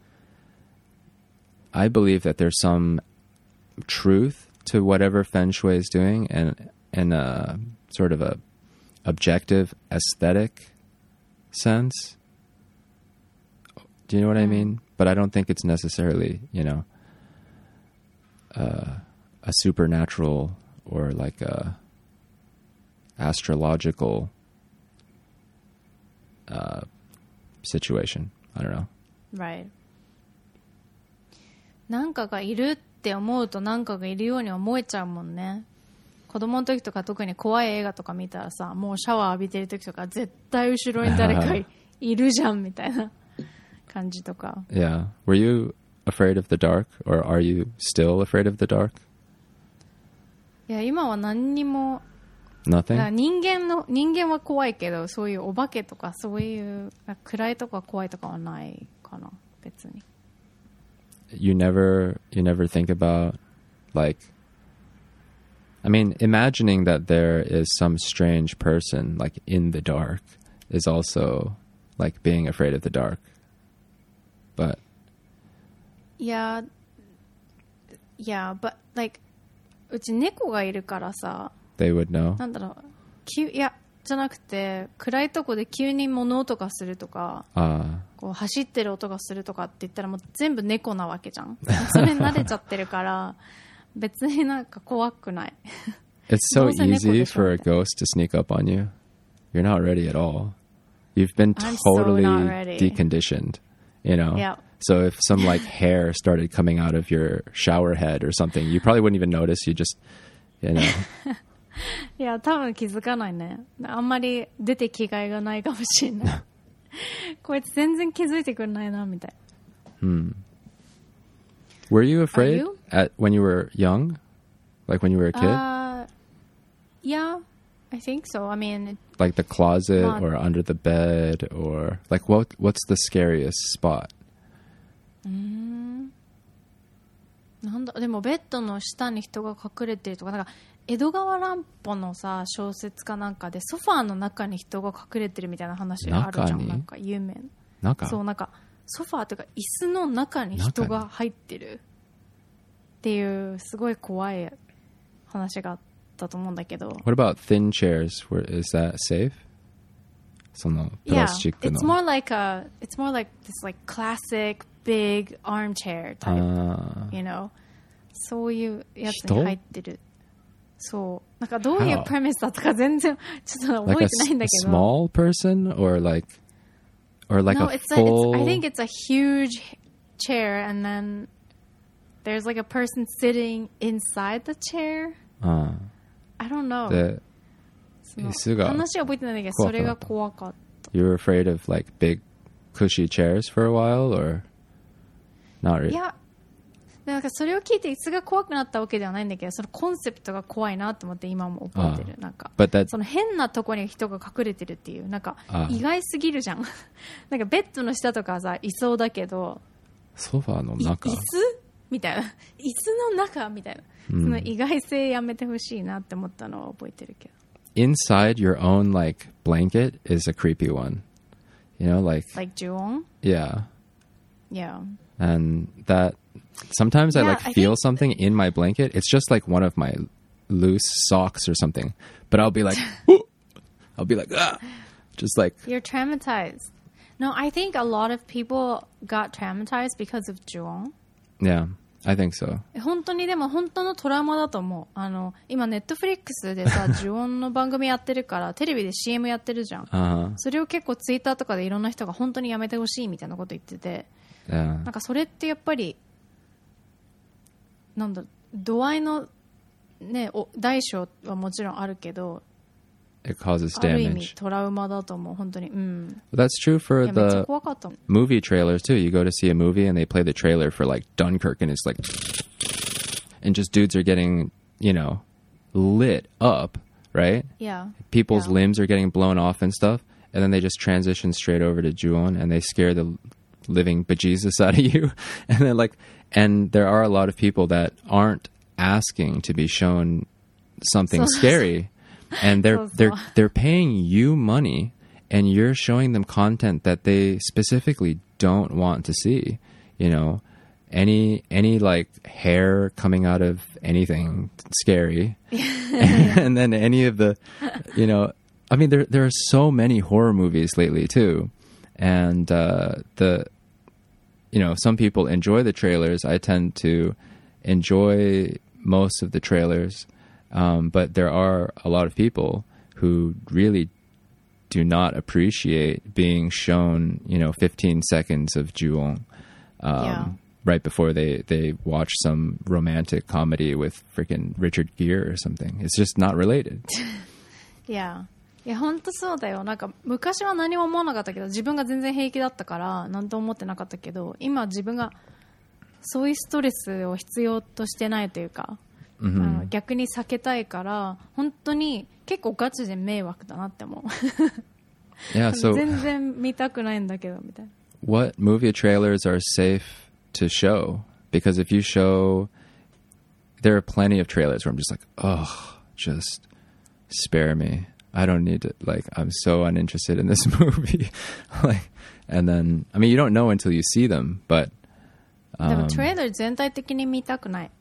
I believe that there's some truth to whatever Feng Shui is doing, and sort of a objective aesthetic sense. Do you know what I mean? But I don't think it's necessarily, a supernatural or like a astrological situation. I don't know. Right. なんかがいるって思うとなんかがいるように思えちゃうもんね。子供の時とか特に怖い映画とか見たらさ、もうシャワー浴びてる時とか絶対後ろに誰かいるじゃんみたいな感じとか。 Yeah. Were you afraid of the dark, or are you still afraid of the dark? いや、今は何にも。 Nothing? 人間は怖いけど、そういうお化けとかそういう暗いとか怖いとかはないかな、別に。 You never think about, like, I mean, imagining that there is some strange person like in the dark is also like being afraid of the dark. But yeah, but like うち猫がいるからさ、 they would know. なんだろう、いやじゃなくて暗いとこで急に物音がするとか、こう走ってる音がするとかって言ったらもう全部猫なわけじゃん。それに慣れちゃってるから別になんか怖くない。 It's so easy for a ghost to sneak up on you. You're not ready at all. You've been totally deconditioned, you know? Yeah. So if some like hair started coming out of your shower head or something, you probably wouldn't even notice. You just, you know. いや、多分気づかないね。あんまり出て気概がないかもしれない。こいつ全然気づいてくれないな、みたいな。 Were you afraid when you were young? Like when you were a kid? Yeah, I think so. I mean... Like the closet or under the bed or... Like what's the scariest spot? なんだ、でもベッドの下に人が隠れてるとか、なんか江戸川乱歩のさ小説かなんかでソファーの中に人が隠れてるみたいな話があるじゃん。なんか有名な。そう、なんかソファーというか椅子の中に人が入ってるっていうすごい怖い話があったと思うんだけど。 What about thin chairs? Is that safe? そのプラスチックの。 It's more like this like classic big armchair type, you know? そういうやつに入ってる。そう。なんかどういうプレミスだとか全然ちょっと覚えてないんだけど。 Like a small person or like no, a full... I think it's a huge chair and then there's like a person sitting inside the chair. I don't know. 話は覚えてないんだけど、それが怖かった。 You were afraid of like big cushy chairs for a while or not really? いや、なんかそれを聞いて椅子が怖くなったわけではないんだけど、そのコンセプトが怖いなと思って今も覚えてる。なんかその変なとこに人が隠れてるっていう、なんか意外すぎるじゃん。なんかベッドの下とかさいそうだけど、 ソファーの中椅子みたいな、椅子の中みたいな、その意外性やめてほしいなって思ったのは覚えてるけど。 Inside your own like blanket is a creepy one, you know, like Ju-on? Yeah. And that sometimes I feel something in my blanket. It's just like one of my loose socks or something, but I'll be like just like you're traumatized. No, I think a lot of people got traumatized because of Ju-on. Yeah, I think so. 本当にでも本当のトラウマだと思う。今ネットフリックスでさJu-onの番組やってるからテレビで CM やってるじゃん。それを結構ツイッターとかでいろんな人が本当にやめてほしいみたいなこと言ってて、なんかそれってやっぱりなんだ度合いのね大小はもちろんあるけど。 It causes damage. ある意味トラウマだと思う本当に。 That's true for the movie trailers too. You go to see a movie and they play the trailer for like Dunkirk and it's like, and just dudes are getting, you know, lit up, right? Yeah. People's limbs are getting blown off and stuff, and then they just transition straight over to Ju-on and they scare the living bejesus out of you, and then like, and there are a lot of people that aren't asking to be shown something scary. and So. they're paying you money, and you're showing them content that they specifically don't want to see. You know, any like hair coming out of anything scary, and then any of the, you know, I mean, there are so many horror movies lately too, and you know, some people enjoy the trailers. I tend to enjoy most of the trailers, but there are a lot of people who really do not appreciate being shown, you know, 15 seconds of Ju-on right before they watch some romantic comedy with freaking Richard Gere or something. It's just not related. Yeah. いや本当そうだよ。なんか昔は何も思わなかったけど、自分が全然平気だったから何とも思ってなかったけど、今自分がそういうストレスを必要としてないというか、逆に避けたいから本当に結構ガチで迷惑だなって思う。 Yeah, so 全然見たくないんだけどみたいな。 What movie trailers are safe to show? Because if you show, there are plenty of trailers where I'm just like, oh, just spare me. I don't need to, like, I'm so uninterested in this movie. Like, and then, I mean, you don't know until you see them, but. でもトレーラー全体的に見たくない。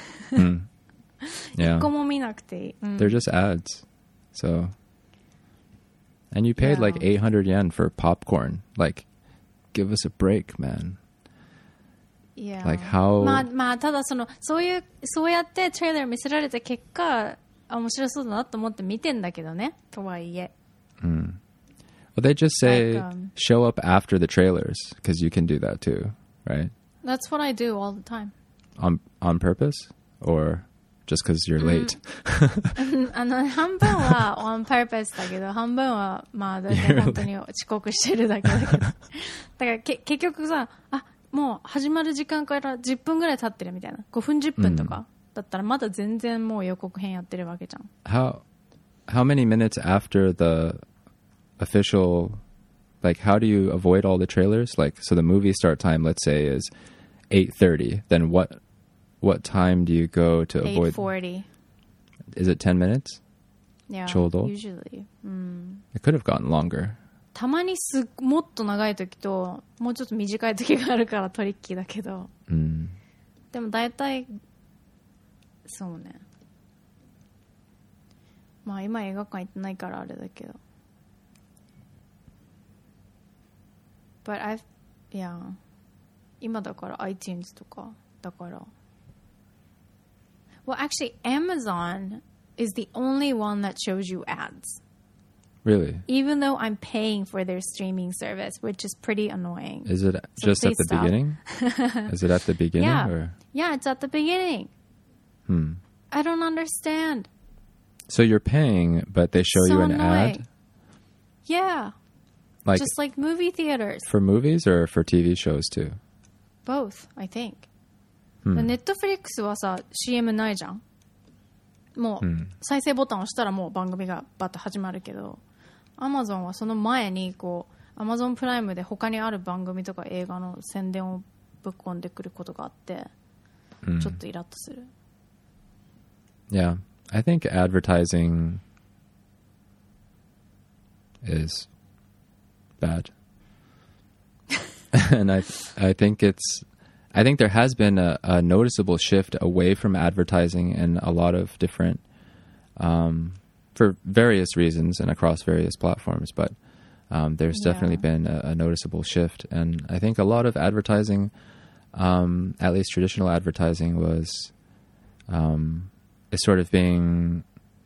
Yeah. 一個も見なくていい。 They're just ads. So. And you paid like 800 yen for popcorn. Like, give us a break, man. Yeah. Like how. まあただそうやってトレーラー見せられた結果、面白そうだなと思って見てんだけどね。とはいえ。 Well, they just say Like, show up after the trailers because you can do that too, right? That's what I do all the time. On purpose or just because you're late? 半分は on purpose だけど、半分はまあだいたい本当に遅刻してるだけだけど。だから結局さ、もう始まる時間から10分ぐらい経ってるみたいな。5分10分とか。だったらまだ全然もう予告編やってるわけじゃん。 How many minutes after the official, like how do you avoid all the trailers? Like, so the movie start time, let's say, is 8:30. Then what time do you go to avoid? 8:40. Is it 10 minutes? Yeah, ちょうど usually. It could have gotten longer. たまにもっと長い時ともうちょっと短い時があるからトリッキーだけど、でも大体そうね。まあ今映画館行ってないからあれだけど。But yeah. 今だから iTunes とかだから。Well, actually, Amazon is the only one that shows you ads. Really? Even though I'm paying for their streaming service, which is pretty annoying. Is it So just at please the stop. beginning? Is it at the beginning? Yeah. Or? Yeah, it's at the beginning. I don't understand. So you're paying, but they show you an annoying. ad? Yeah. Like Just like movie theaters. for movies or for TV shows too? Both, I think. Netflix はさ、CM ないじゃん。もう、再生ボタンを押したらもう番組がバッと始まるけど、Amazon はその前にこう、Amazon プライムで他にある番組とか映画の宣伝をぶっ込んでくることがあって、ちょっとイラッとする。 Yeah. I think advertising is bad. And I think I think there has been a noticeable shift away from advertising in a lot of different, for various reasons and across various platforms, but there's definitely been a noticeable shift. And I think a lot of advertising, at least traditional advertising, is sort of being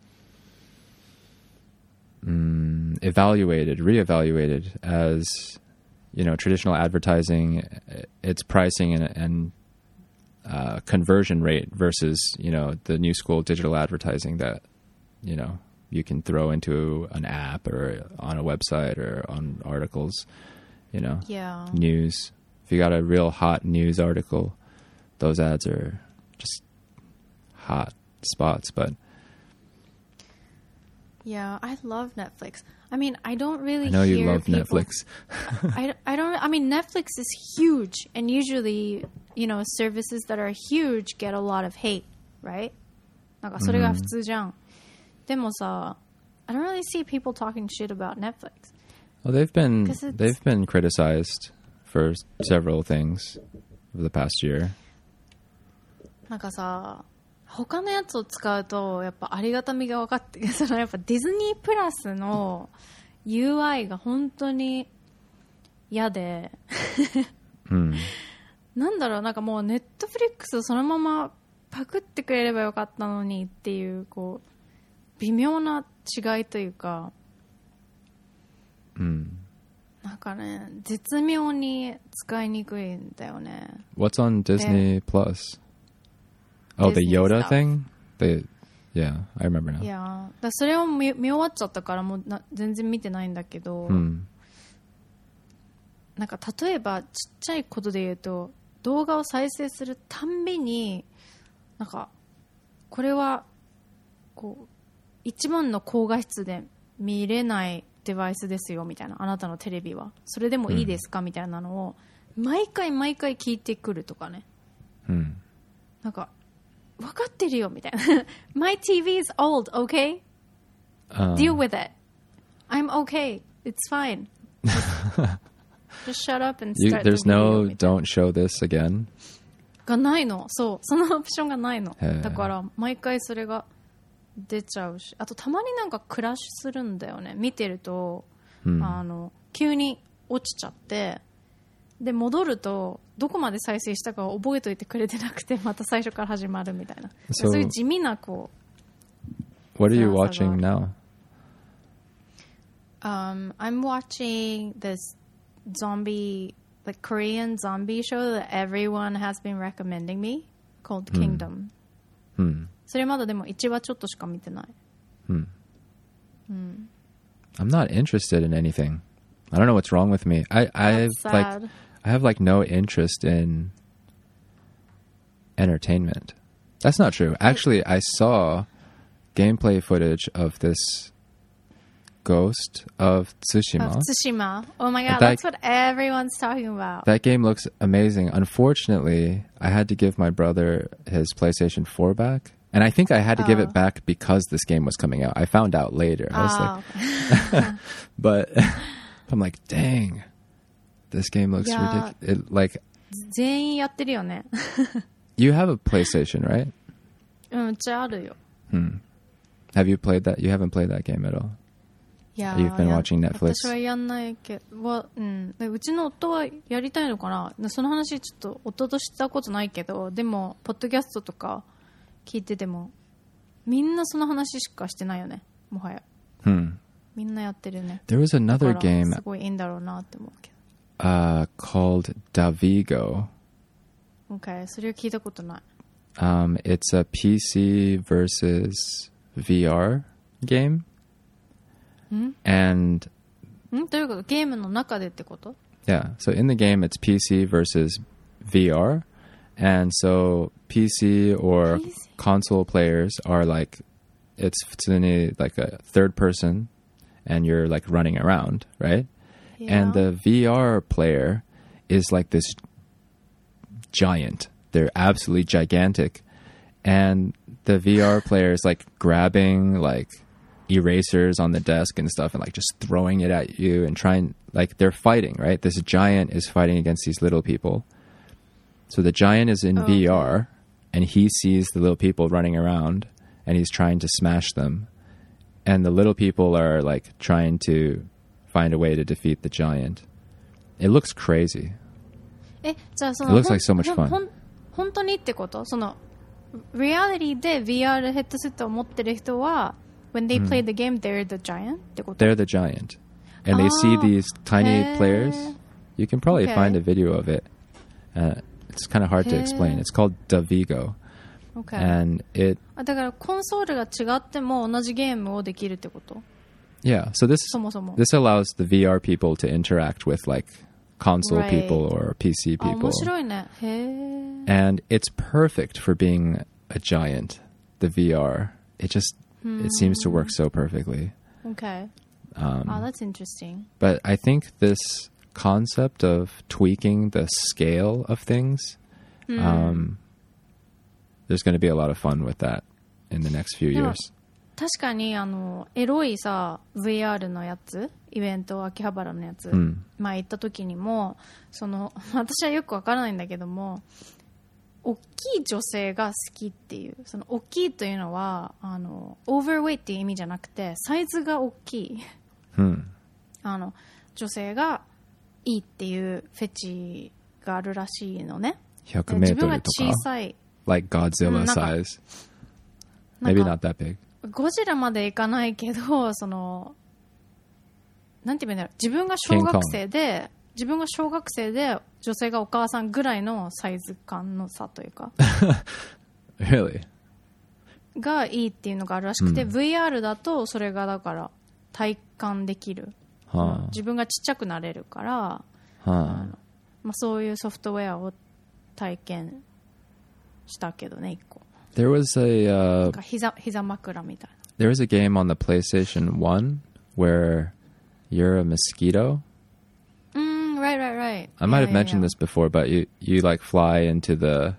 reevaluated as, you know, traditional advertising, its pricing and conversion rate versus, you know, the new school digital advertising that, you know, you can throw into an app or on a website or on articles, you know, news. If you got a real hot news article, those ads are just hot spots. But yeah, I love Netflix. I mean, I don't really I know you hear love people, Netflix. I mean, Netflix is huge, and usually, you know, services that are huge get a lot of hate, right? なんかそれが普通じゃん。でもさ、 I don't really see people talking shit about Netflix. Well, they've been criticized for several things over the past year. なんかさ、他のやつを使うとやっぱありがたみが分かってそのやっぱディズニープラスの UI が本当に嫌で、なんだろう、なんかもうネットフリックスをそのままパクってくれればよかったのにっていうこう微妙な違いというか、なんかね絶妙に使いにくいんだよね。 What's on Disney Plus? Oh, the Yoda thing? Yeah, I remember now. いやだそれを見終わっちゃったからもう全然見てないんだけど、なんか例えばちっちゃいことで言うと動画を再生するたんびになんかこれはこう一番の高画質で見れないデバイスですよみたいな、あなたのテレビはそれでもいいですかみたいなのを毎回聞いてくるとかね、なんか分かってるよみたいなMy TV is old, okay? Deal with it. I'm okay. It's fine. Just shut up and start the There's video. no don't show this again? がないの。そう、そのオプションがないの。だから毎回それが出ちゃうし、あとたまになんかクラッシュするんだよね。見てると、急に落ちちゃってで戻るとどこまで再生したかを覚えといてくれてなくてまた最初から始まるみたいな、そういう地味なこう。 What are you watching now? I'm watching this zombie, like Korean zombie show that everyone has been recommending me called Kingdom. それまだでも1話ちょっとしか見てない。 I'm not interested in anything. I don't know what's wrong with me. I have like no interest in entertainment. That's not true. Actually, I saw gameplay footage of this Ghost of Tsushima. Tsushima. Oh my god, that's what everyone's talking about. That game looks amazing. Unfortunately, I had to give my brother his PlayStation 4 back. And I think I had to give it back because this game was coming out. I found out later. I was like, but I'm like, dang, this game looks ridiculous. Like, 全員やってるよね。 you have a PlayStation, right? うちあるよ。 Have you played that? You haven't played that game at all? You've been watching Netflix? 私はやんないけど、うちの夫はやりたいのかな。その話ちょっと夫としたことないけど、でもポッドキャストとか聞いててもみんなその話しかしてないよね、もはや。みんなやってるね。 There was another game すごいいいんだろうなって思うけど。 called Davigo. Okay, それを聞いたことない。 It's a PC versus VR game. And どういうこと？ゲームの中でってこと？ Yeah, so in the game it's PC versus VR. And so PC or console players are like, it's like a third person and you're like running around, right? Yeah. And the VR player is like this giant. They're absolutely gigantic. And the VR player is like grabbing like erasers on the desk and stuff and like just throwing it at you and trying, like they're fighting, right? This giant is fighting against these little people. So the giant is in VR and he sees the little people running around and he's trying to smash them. And the little people are like trying to find a way to defeat the giant. It looks crazy. じゃあその It looks like so much fun. 本当にってこと？そのリアリティで VR ヘッドセットを持ってる人はwhen they play the game, they're the giant? ってこと？ They're the giant. And they see these tiny players. You can probably find a video of it. It's kind of hard to explain. It's called Davigo. Okay. And it... だからコンソールが違っても同じゲームをできるってこと？ Yeah. So this そもそも。 this allows the VR people to interact with like console people or PC people. 面白いね。へー。 And it's perfect for being a giant, the VR. It just... It seems to work so perfectly. Okay. That's interesting. But I think this concept of tweaking the scale of things, there's going to be a lot of fun with that in the next few years. 確かにエロいさ VR のやつイベント秋葉原のやつ、前行った時にも私はよくわからないんだけども大きい女性が好きっていうその大きいというのはオーバーウェイっていう意味じゃなくてサイズが大きい、女性がいいっていうフェチがあるらしいのね。 100メ自分がートルとか小さい like Godzilla size. Maybe not that big. ゴジラまでいかないけどなんていうんだろう、自分が小学生で女性がお母さんぐらいのサイズ感の差というか Really? がいいっていうのがあるらしくて、VR だとそれがだから体感できる、自分がちっちゃくなれるから、そういうソフトウェアを体験したけどね、一個。 There was a 膝枕みたいな。 There was a game on the PlayStation 1 where you're a mosquito. Right. I might have mentioned this before, but you like fly into the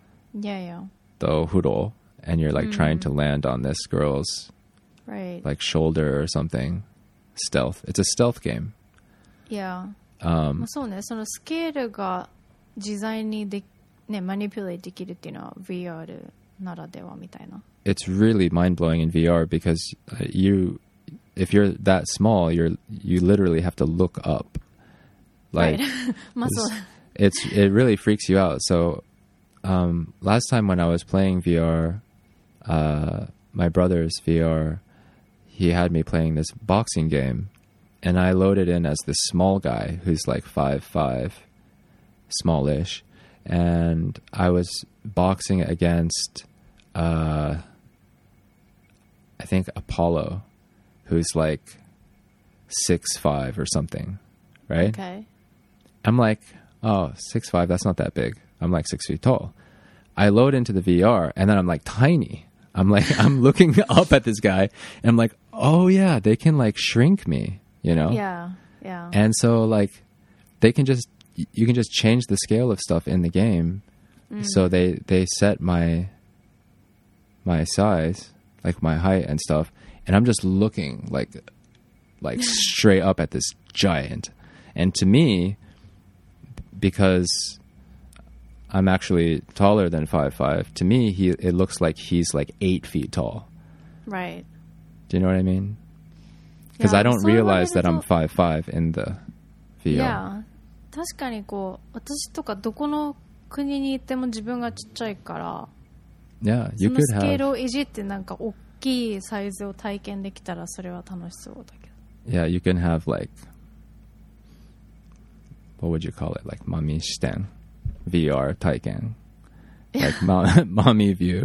huro and you're like trying to land on this girl's like shoulder or something. Stealth. It's a stealth game. Yeah. そうね、そのスケールが自在にマニピュレートできるっていうのは VR ならではみたいな。 It's really mind-blowing in VR because if you're that small, you literally have to look up. Like, it really freaks you out. So, last time when I was playing VR, my brother's VR, he had me playing this boxing game, and I loaded in as this small guy who's like 5'5", smallish, and I was boxing against, I think Apollo, who's like 6'5" or something, right? Okay. I'm like, oh, 6'5", that's not that big. I'm like 6 feet tall. I load into the VR, and then I'm like tiny. I'm looking up at this guy, and I'm like, oh yeah, they can like shrink me, you know? Yeah. And so like, you can just change the scale of stuff in the game. So they set my size, like my height and stuff, and I'm just looking like straight up at this giant. And to me, because I'm actually taller than 5'5", to me it looks like he's like 8 feet tall. Right. Do you know what I mean? Because I don't realize that I'm 5'5" in the VR. Yeah. 確かに私とかどこの国に行っても自分がちっちゃいから、 Yeah, you そ could のスケー have. ルをいじってなんか大きいサイズを体験できたらそれは楽しそうだけど。 Yeah, you can have like, what would you call it? Like mommy shiten, VR taiken, like mommy view.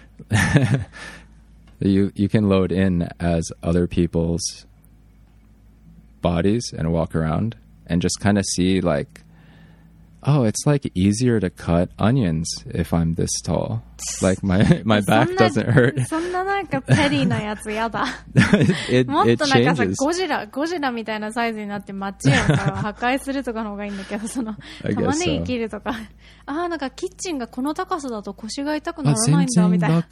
You can load in as other people's bodies and walk around and just kind of see like, oh, it's like easier to cut onions if I'm this tall. Like my back doesn't hurt. そんななんかペリーなやつやだ。もっ it となんかさ changes. ゴジラみたいなサイズになって街をさ破壊するとかの方がいいんだけど、玉ねぎ切るとか、なんかキッチンがこの高さだと腰が痛くならないんだみたいな。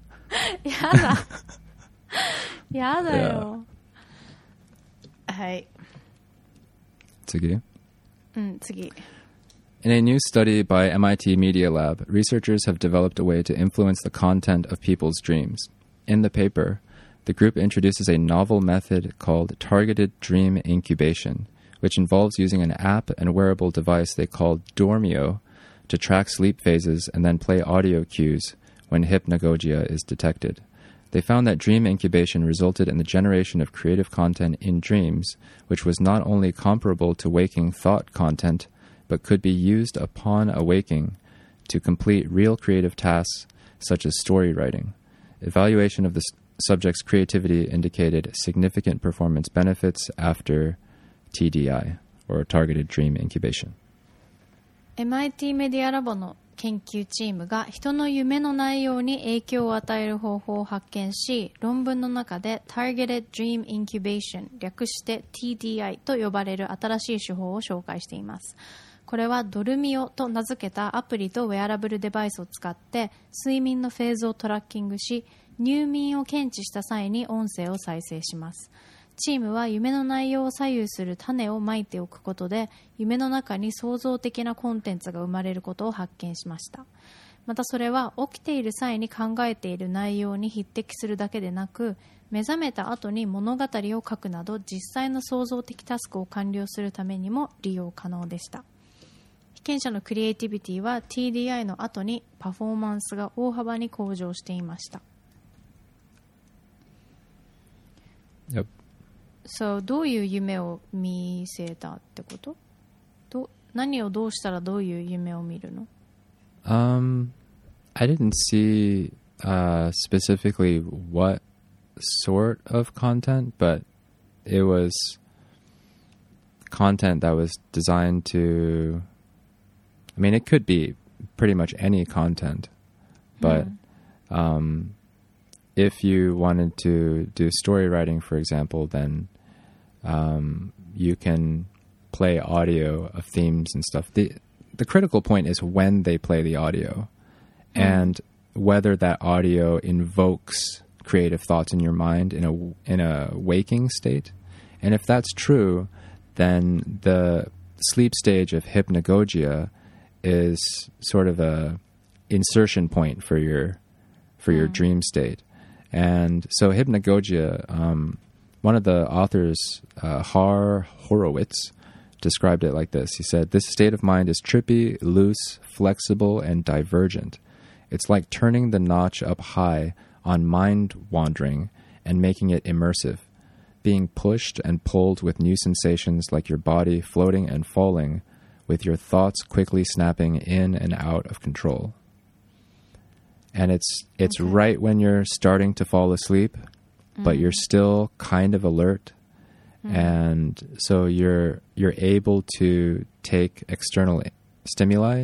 やだよ。はい。 次。 次。 In a new study by MIT Media Lab, researchers have developed a way to influence the content of people's dreams. In the paper, the group introduces a novel method called targeted dream incubation, which involves using an app and wearable device they call Dormio to track sleep phases and then play audio cues when hypnagogia is detected. They found that dream incubation resulted in the generation of creative content in dreams, which was not only comparable to waking thought content, but could be used upon awaking to complete real creative tasks such as story writing. Evaluation of the subject's creativity indicated significant performance benefits after TDI, or targeted dream incubation. MIT メディアラボの研究チームが人の夢の内容に影響を与える方法を発見し、論文の中で Targeted Dream Incubation 略して TDI と呼ばれる新しい手法を紹介しています。これはドルミオと名付けたアプリとウェアラブルデバイスを使って睡眠のフェーズをトラッキングし、 入眠を検知した際に音声を再生します。チームは夢の内容を左右する種をまいておくことで、夢の中に創造的なコンテンツが生まれることを発見しました。またそれは起きている際に考えている内容に匹敵するだけでなく、目覚めた後に物語を書くなど実際の創造的タスクを完了するためにも利用可能でした。被験者のクリエイティビティは TDI の後にパフォーマンスが大幅に向上していました。 Yep. So, どういう夢を見せたってこと？何をどうしたらどういう夢を見るの？ I didn't see specifically what sort of content, but it was content that was designed to, I mean, it could be pretty much any content, but if you wanted to do story writing, for example, then you can play audio of themes and stuff. The critical point is when they play the audio and whether that audio invokes creative thoughts in your mind in a waking state. And if that's true, then the sleep stage of hypnagogia is sort of a insertion point for your dream state. And so hypnagogia, one of the authors, Har Horowitz, described it like this. He said, "This state of mind is trippy, loose, flexible, and divergent. It's like turning the notch up high on mind wandering and making it immersive, being pushed and pulled with new sensations like your body floating and falling, with your thoughts quickly snapping in and out of control." And it's okay. Right when you're starting to fall asleep, but you're still kind of alert. And so you're able to take external stimuli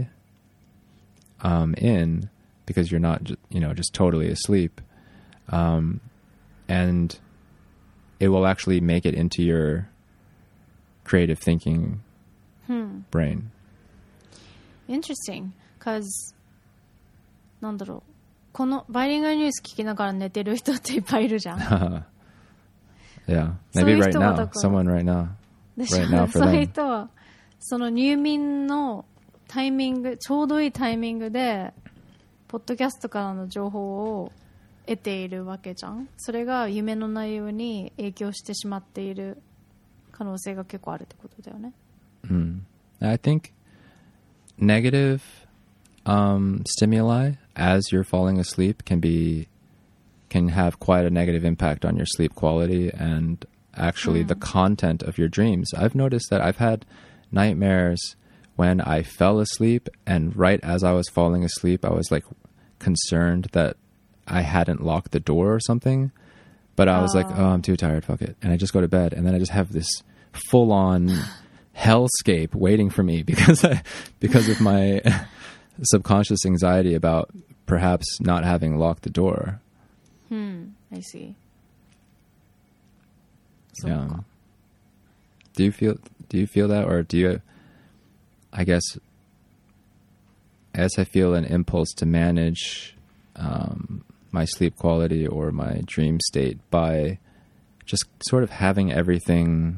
in, because you're not just totally asleep, and it will actually make it into your creative thinking brain. Interesting, because なんだろう、このバイリンガルニュース聞きながら寝てる人っていっぱいいるじゃん。 Yeah, maybe right now, someone right now for そういう them. 人はその入眠のタイミング、ちょうどいいタイミングでポッドキャストからの情報を得ているわけじゃん。それが夢の内容に影響してしまっている可能性が結構あるってことだよね。 I think negative stimuli as you're falling asleep can have quite a negative impact on your sleep quality and actually the content of your dreams. I've noticed that I've had nightmares when I fell asleep, and right as I was falling asleep, I was like concerned that I hadn't locked the door or something. But I was like, oh, I'm too tired, fuck it. And I just go to bed, and then I just have this full-on hellscape waiting for me because of my subconscious anxiety about perhaps not having locked the door. I see. Yeah. Do you feel that, or do you? I guess I feel an impulse to manage my sleep quality or my dream state by just sort of having everything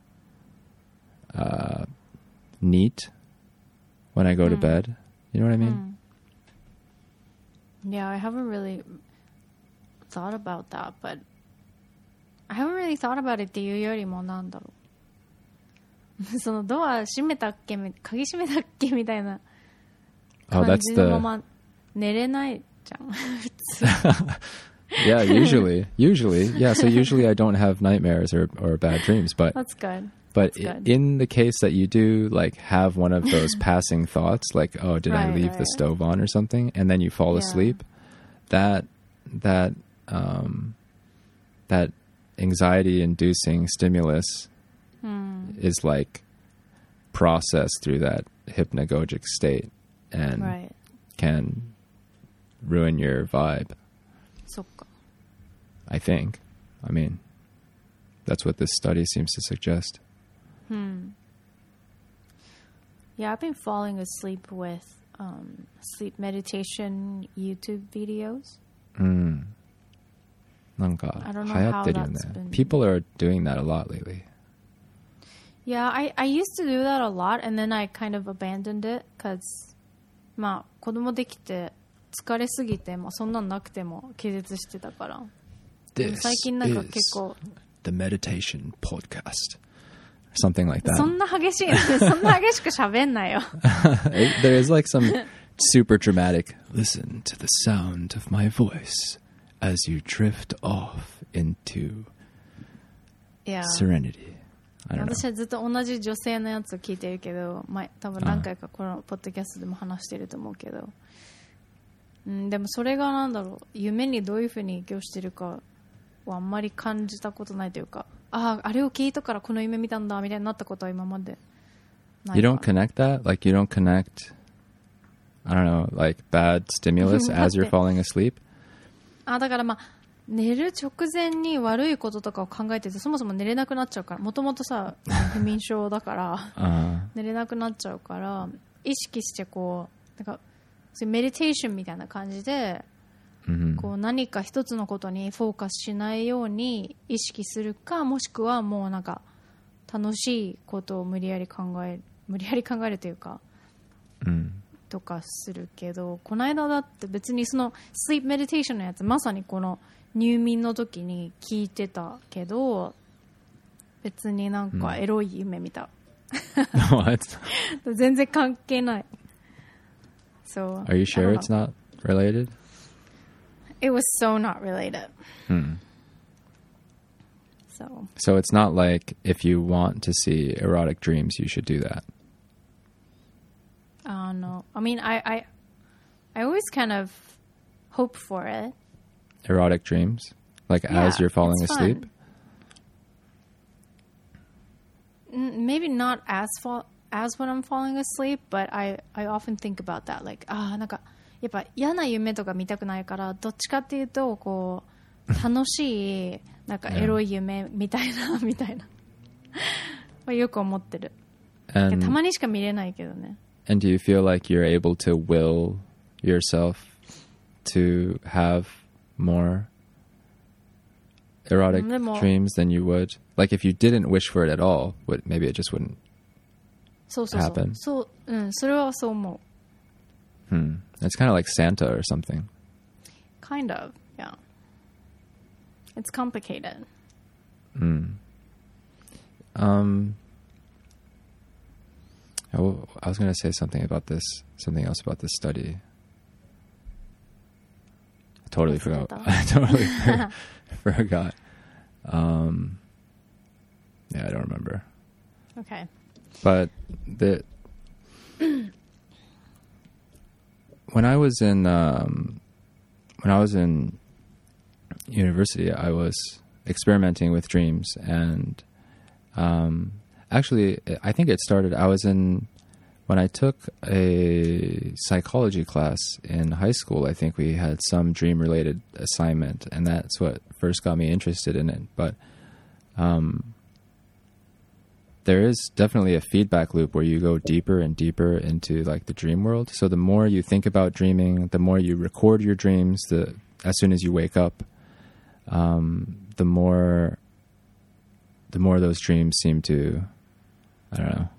neat when I go to bed. You know what I mean? Yeah, I haven't really thought about that, but I haven't really thought about it っていうよりもなんだろうそのドア閉めたっけ鍵閉めたっけみたいな感じのまま寝れないじゃん普通 Yeah, usually yeah, so usually I don't have nightmares or bad dreams, but That's good. But in the case that you do like have one of those passing thoughts like, oh, did I leave the stove on or something, and then you fall asleep, that anxiety inducing stimulus is like processed through that hypnagogic state and can ruin your vibe. そっか。 I think. I mean, that's what this study seems to suggest. Yeah, I've been falling asleep with sleep meditation YouTube videos. なんか I don't know 流行ってるよ how ね that's been- People are doing that a lot lately. Yeah, I used to do that a lot, and then I kind of abandoned it because まあ子供できて疲れすぎて、まあ、そんなんなくても気絶してたから。でも This 最近なんか is 結構 the meditation podcast. Something like そ that. んな激しいそんな激しく喋んないよ。 There is like some super dramatic. Listen to the sound of my voice as you drift off into Yeah. serenity. I don't know. 私はずっと同じ女性のやつを聞いてるけど、多分何回かこのポッドキャストでも話してると思うけど、でもそれがなんだろう、夢にどういうふうに影響してるかはあんまり感じたことないというか、あれを聞いたからこの夢見たんだみたいになったことは今までない。 You don't connect that? Like you don't connect, I don't know, like bad stimulus as you're falling asleep? だからまあ寝る直前に悪いこととかを考えてて、そもそも寝れなくなっちゃうから、もともとさ不眠症だから寝れなくなっちゃうから、意識してこうなんかそういうメディテーションみたいな感じで、こう何か一つのことにフォーカスしないように意識するか、もしくはもうなんか楽しいことを無理やり考えるというか、とかするけど、この間だって別にそのスリープメディテーションのやつまさにこの入眠の時に聞いてたけど、別になんかエロい夢見た、 What? 全然関係ない。So, Are you sure it's not related? It was so not related. So it's not like if you want to see erotic dreams, you should do that. No. I mean, I always kind of hope for it. Erotic dreams? Like as you're falling it's asleep? fun. Maybe not as when I'm falling asleep, but I often think about that. Like, なんかやっぱ嫌な夢とか見たくないから、どっちかっていうとこう楽しいなんかエロい夢みたいなみたいなよく思ってる。たまにしか見れないけどね。 And do you feel like you're able to will yourself to have more erotic dreams than you would? Like if you didn't wish for it at all, maybe it just wouldn't happen. そう、それはそう思う。 It's kind of like Santa or something. Kind of, yeah. It's complicated. I was going to say something else about this study. I totally forgot. I totally forgot. Yeah, I don't remember. Okay. But when I was in university, I was experimenting with dreams, and actually, I think it started. When I took a psychology class in high school. I think we had some dream-related assignment, and that's what first got me interested in it. But there is definitely a feedback loop where you go deeper and deeper into like the dream world. So the more you think about dreaming, the more you record your dreams. As soon as you wake up, the more those dreams seem to, I don't know,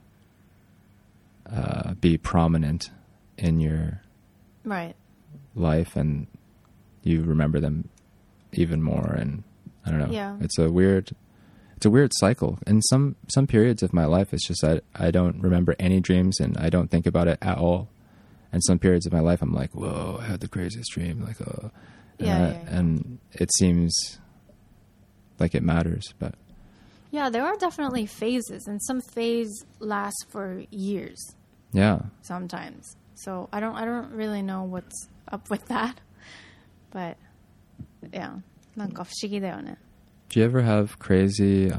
be prominent in your life, and you remember them even more. And I don't know. Yeah. It's a weird cycle. In some periods of my life, it's just that I don't remember any dreams and I don't think about it at all. And some periods of my life, I'm like, whoa, I had the craziest dream. Like, and it seems like it matters, but. Yeah, there are definitely phases, and some phase lasts for years. Yeah. Sometimes. So I don't really know what's up with that. But yeah, なんか不思議だよね. Do you ever have crazy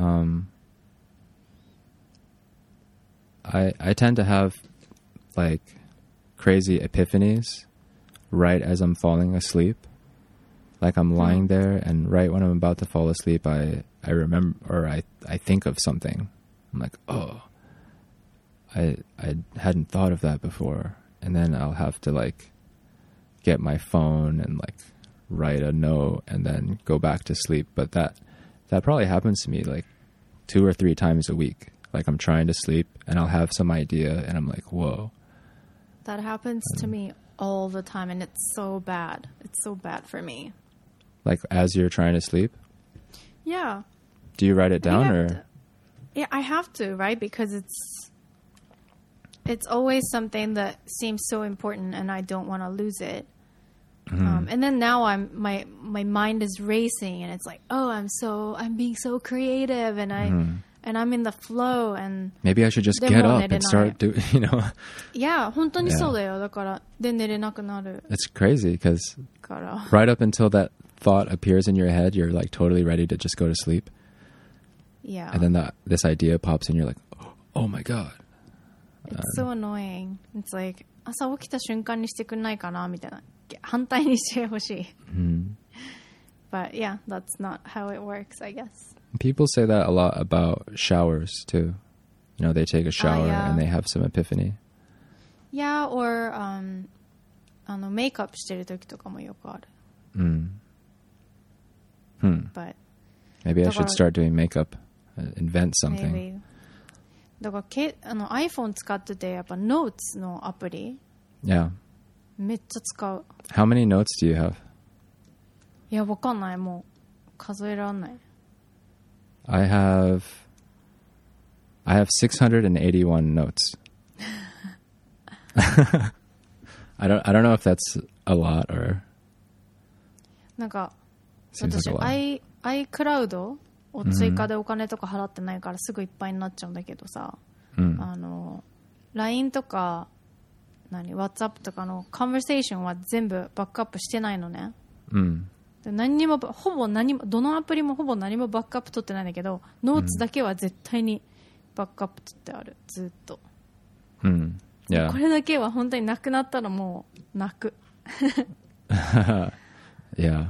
I tend to have like crazy epiphanies right as I'm falling asleep. Like I'm lying there, and right when I'm about to fall asleep, I remember, or I think of something. I'm like, oh, I hadn't thought of that before. And then I'll have to like get my phone and like write a note and then go back to sleep. But that probably happens to me like 2 or 3 times a week. Like I'm trying to sleep and I'll have some idea and I'm like, whoa. That happens to me all the time, and it's so bad. It's so bad for me. Like as you're trying to sleep? Yeah. Do you write it down or? Yeah, I have to, right? Because it's always something that seems so important, and I don't want to lose it. And then now my mind is racing, and it's like, oh, I'm being so creative, and I'm in the flow, and maybe I should just get up and start doing, you know. Yeah, 本当にそうだよ。だからで寝れなくなる。 It's crazy because right up until that thought appears in your head, you're like totally ready to just go to sleep. Yeah. And then this idea pops in, you're like, oh my god. It's so annoying. It's like 朝起きた瞬間にしてくんないかなみたいな。反対にしてほしい。But yeah, that's not how it works, I guess. People say that a lot about showers too. You know, they take a shower and they have some epiphany. Yeah, or メイクアップしてる時とかもよくある。But maybe I should start doing makeup, invent something. Maybe. だからiPhone 使っててやっぱ Notes のアプリ Yeah. めっちゃ使う。 How many notes do you have? いやわかんない、もう数えらんない。 I have 681 notes. I don't know if that's a lot or なんか seems like a lot. iCloud を追加でお金とか払ってないからすぐいっぱいになっちゃうんだけどさ、LINE とかWhatsApp とかのコンバーセーションは全部バックアップしてないのね。でほぼ何もどのアプリもほぼ何もバックアップ取ってないんだけど、ノーツだけは絶対にバックアップ取ってある、ずっと。 Yeah. これだけは本当になくなったらもう泣く。 Yeah,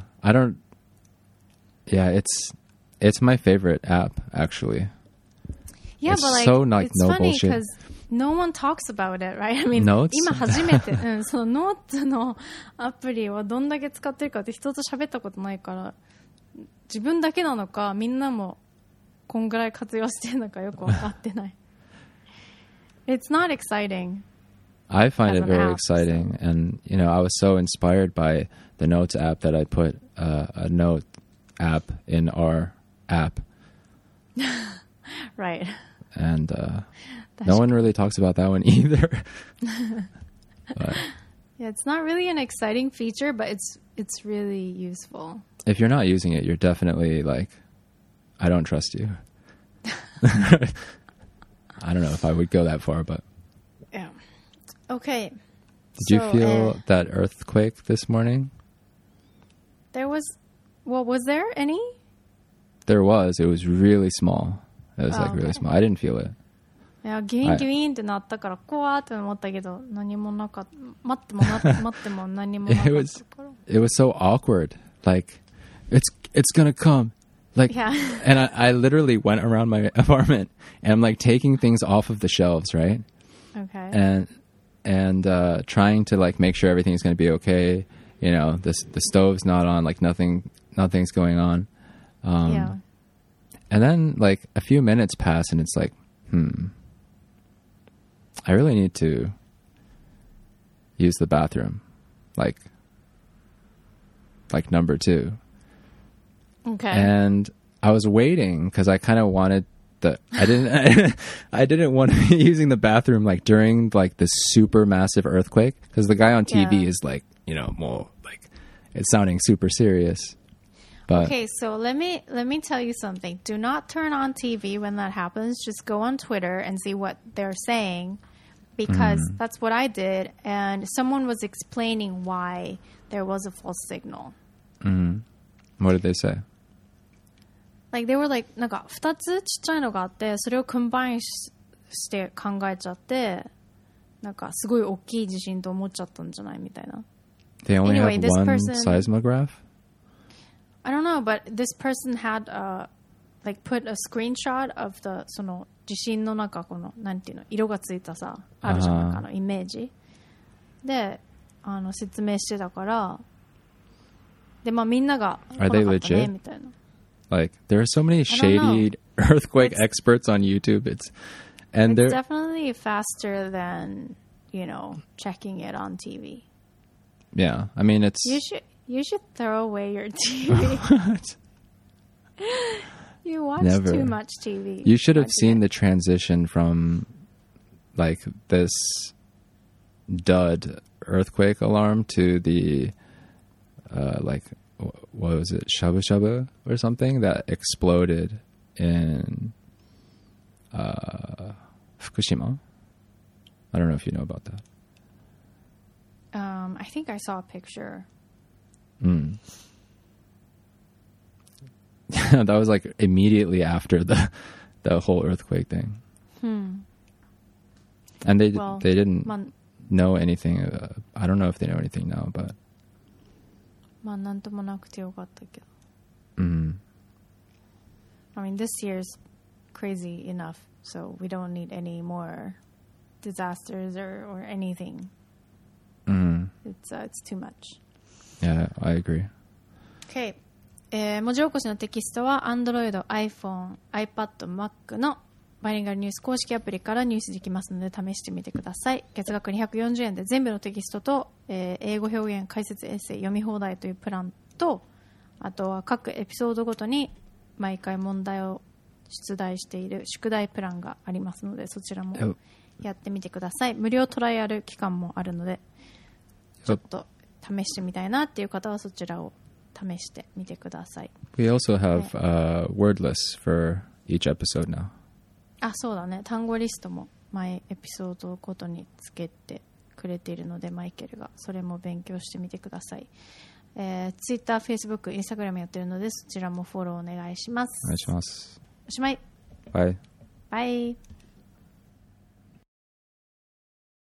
it's my favorite app actually. Yeah, it's but like so like it's no funny bullshit. because no one talks about it, right? I mean, Notes? 今初めて、そのノーツのアプリをどんだけ使ってるかって人と喋ったことないから、自分だけなのかみんなもこんぐらい活用してるのかよく分かってない。It's not exciting. I find it very app, exciting, and you know, I was so inspired by the Notes app that I put a note app in our app. Right. And no one really talks about that one either. But yeah, it's not really an exciting feature, but it's really useful. If you're not using it, you're definitely like, I don't trust you. I don't know if I would go that far, but yeah. Okay. Did you feel that earthquake this morning? Was there any? There was. It was really small. It was like really small. I didn't feel it. いや、ギュインギュインってなったから怖って思ったけど、何もなかった。待っても何もなかったから。 It was so awkward. Like, it's gonna come. Like, yeah. And I literally went around my apartment and I'm like taking things off of the shelves, right? Okay. And trying to like make sure everything's gonna be okay. You know, the stove's not on, like nothing's going on. Yeah. And then like a few minutes pass and it's like, I really need to use the bathroom. Like number 2. Okay. And I was waiting because I kind of wanted I didn't want to be using the bathroom like during like this super massive earthquake because the guy on TV is like, you know, more like it's sounding super serious. But okay, so let me tell you something. Do not turn on TV when that happens. Just go on Twitter and see what they're saying because that's what I did. And someone was explaining why there was a false signal. What did they say? Like they were like なんか2つちっちゃいのがあってそれをコンバインして考えちゃってなんかすごい大きい地震と思っちゃったんじゃないみたいな。 They only Anyway, have this one person- seismograph? I don't know, but this person had like put a screenshot of the その地震の中このなんていうの色がついたさあるじゃん、なんかイメージで説明してたからで、まあみんなが来な Are か they ったね legit? みたいな。 Like, there are so many shady earthquake experts on YouTube. And It's they're definitely faster than, you know, checking it on TV. yeah. I mean, it's You should throw away your TV. What? You watch Never. too much TV. You should have seen the transition from like this dud earthquake alarm to the like what was it, shabu shabu or something that exploded in Fukushima. I don't know if you know about that. I think I saw a picture. That was like immediately after the whole earthquake thing. And they didn't know anything. I don't know if they know anything now, but まあなんともなくてよかったけど。 mm. I mean, this year's crazy enough, so we don't need any more disasters or anything. It's too much. Yeah, I agree. Okay. 文字起こしのテキストは Android、iPhone、iPad、Mac のバイリンガルニュース公式アプリから入手できますので試してみてください。月額240円で全部のテキストと、英語表現、解説、エッセイ、読み放題というプランと、あとは各エピソードごとに毎回問題を出題している宿題プランがありますので、そちらもやってみてください。無料トライアル期間もあるので、ちょっと試してみたいなっていう方はそちらを試してみてください。 We also have word lists for each episode now. あ、そうだね。単語リストも毎エピソードごとにつけてくれているので、マイケルがそれも勉強してみてください。Twitter、Facebook、Instagram やってるので、そちらもフォローお願いします。 お願いします。 おしまい。 バイ。 バイ。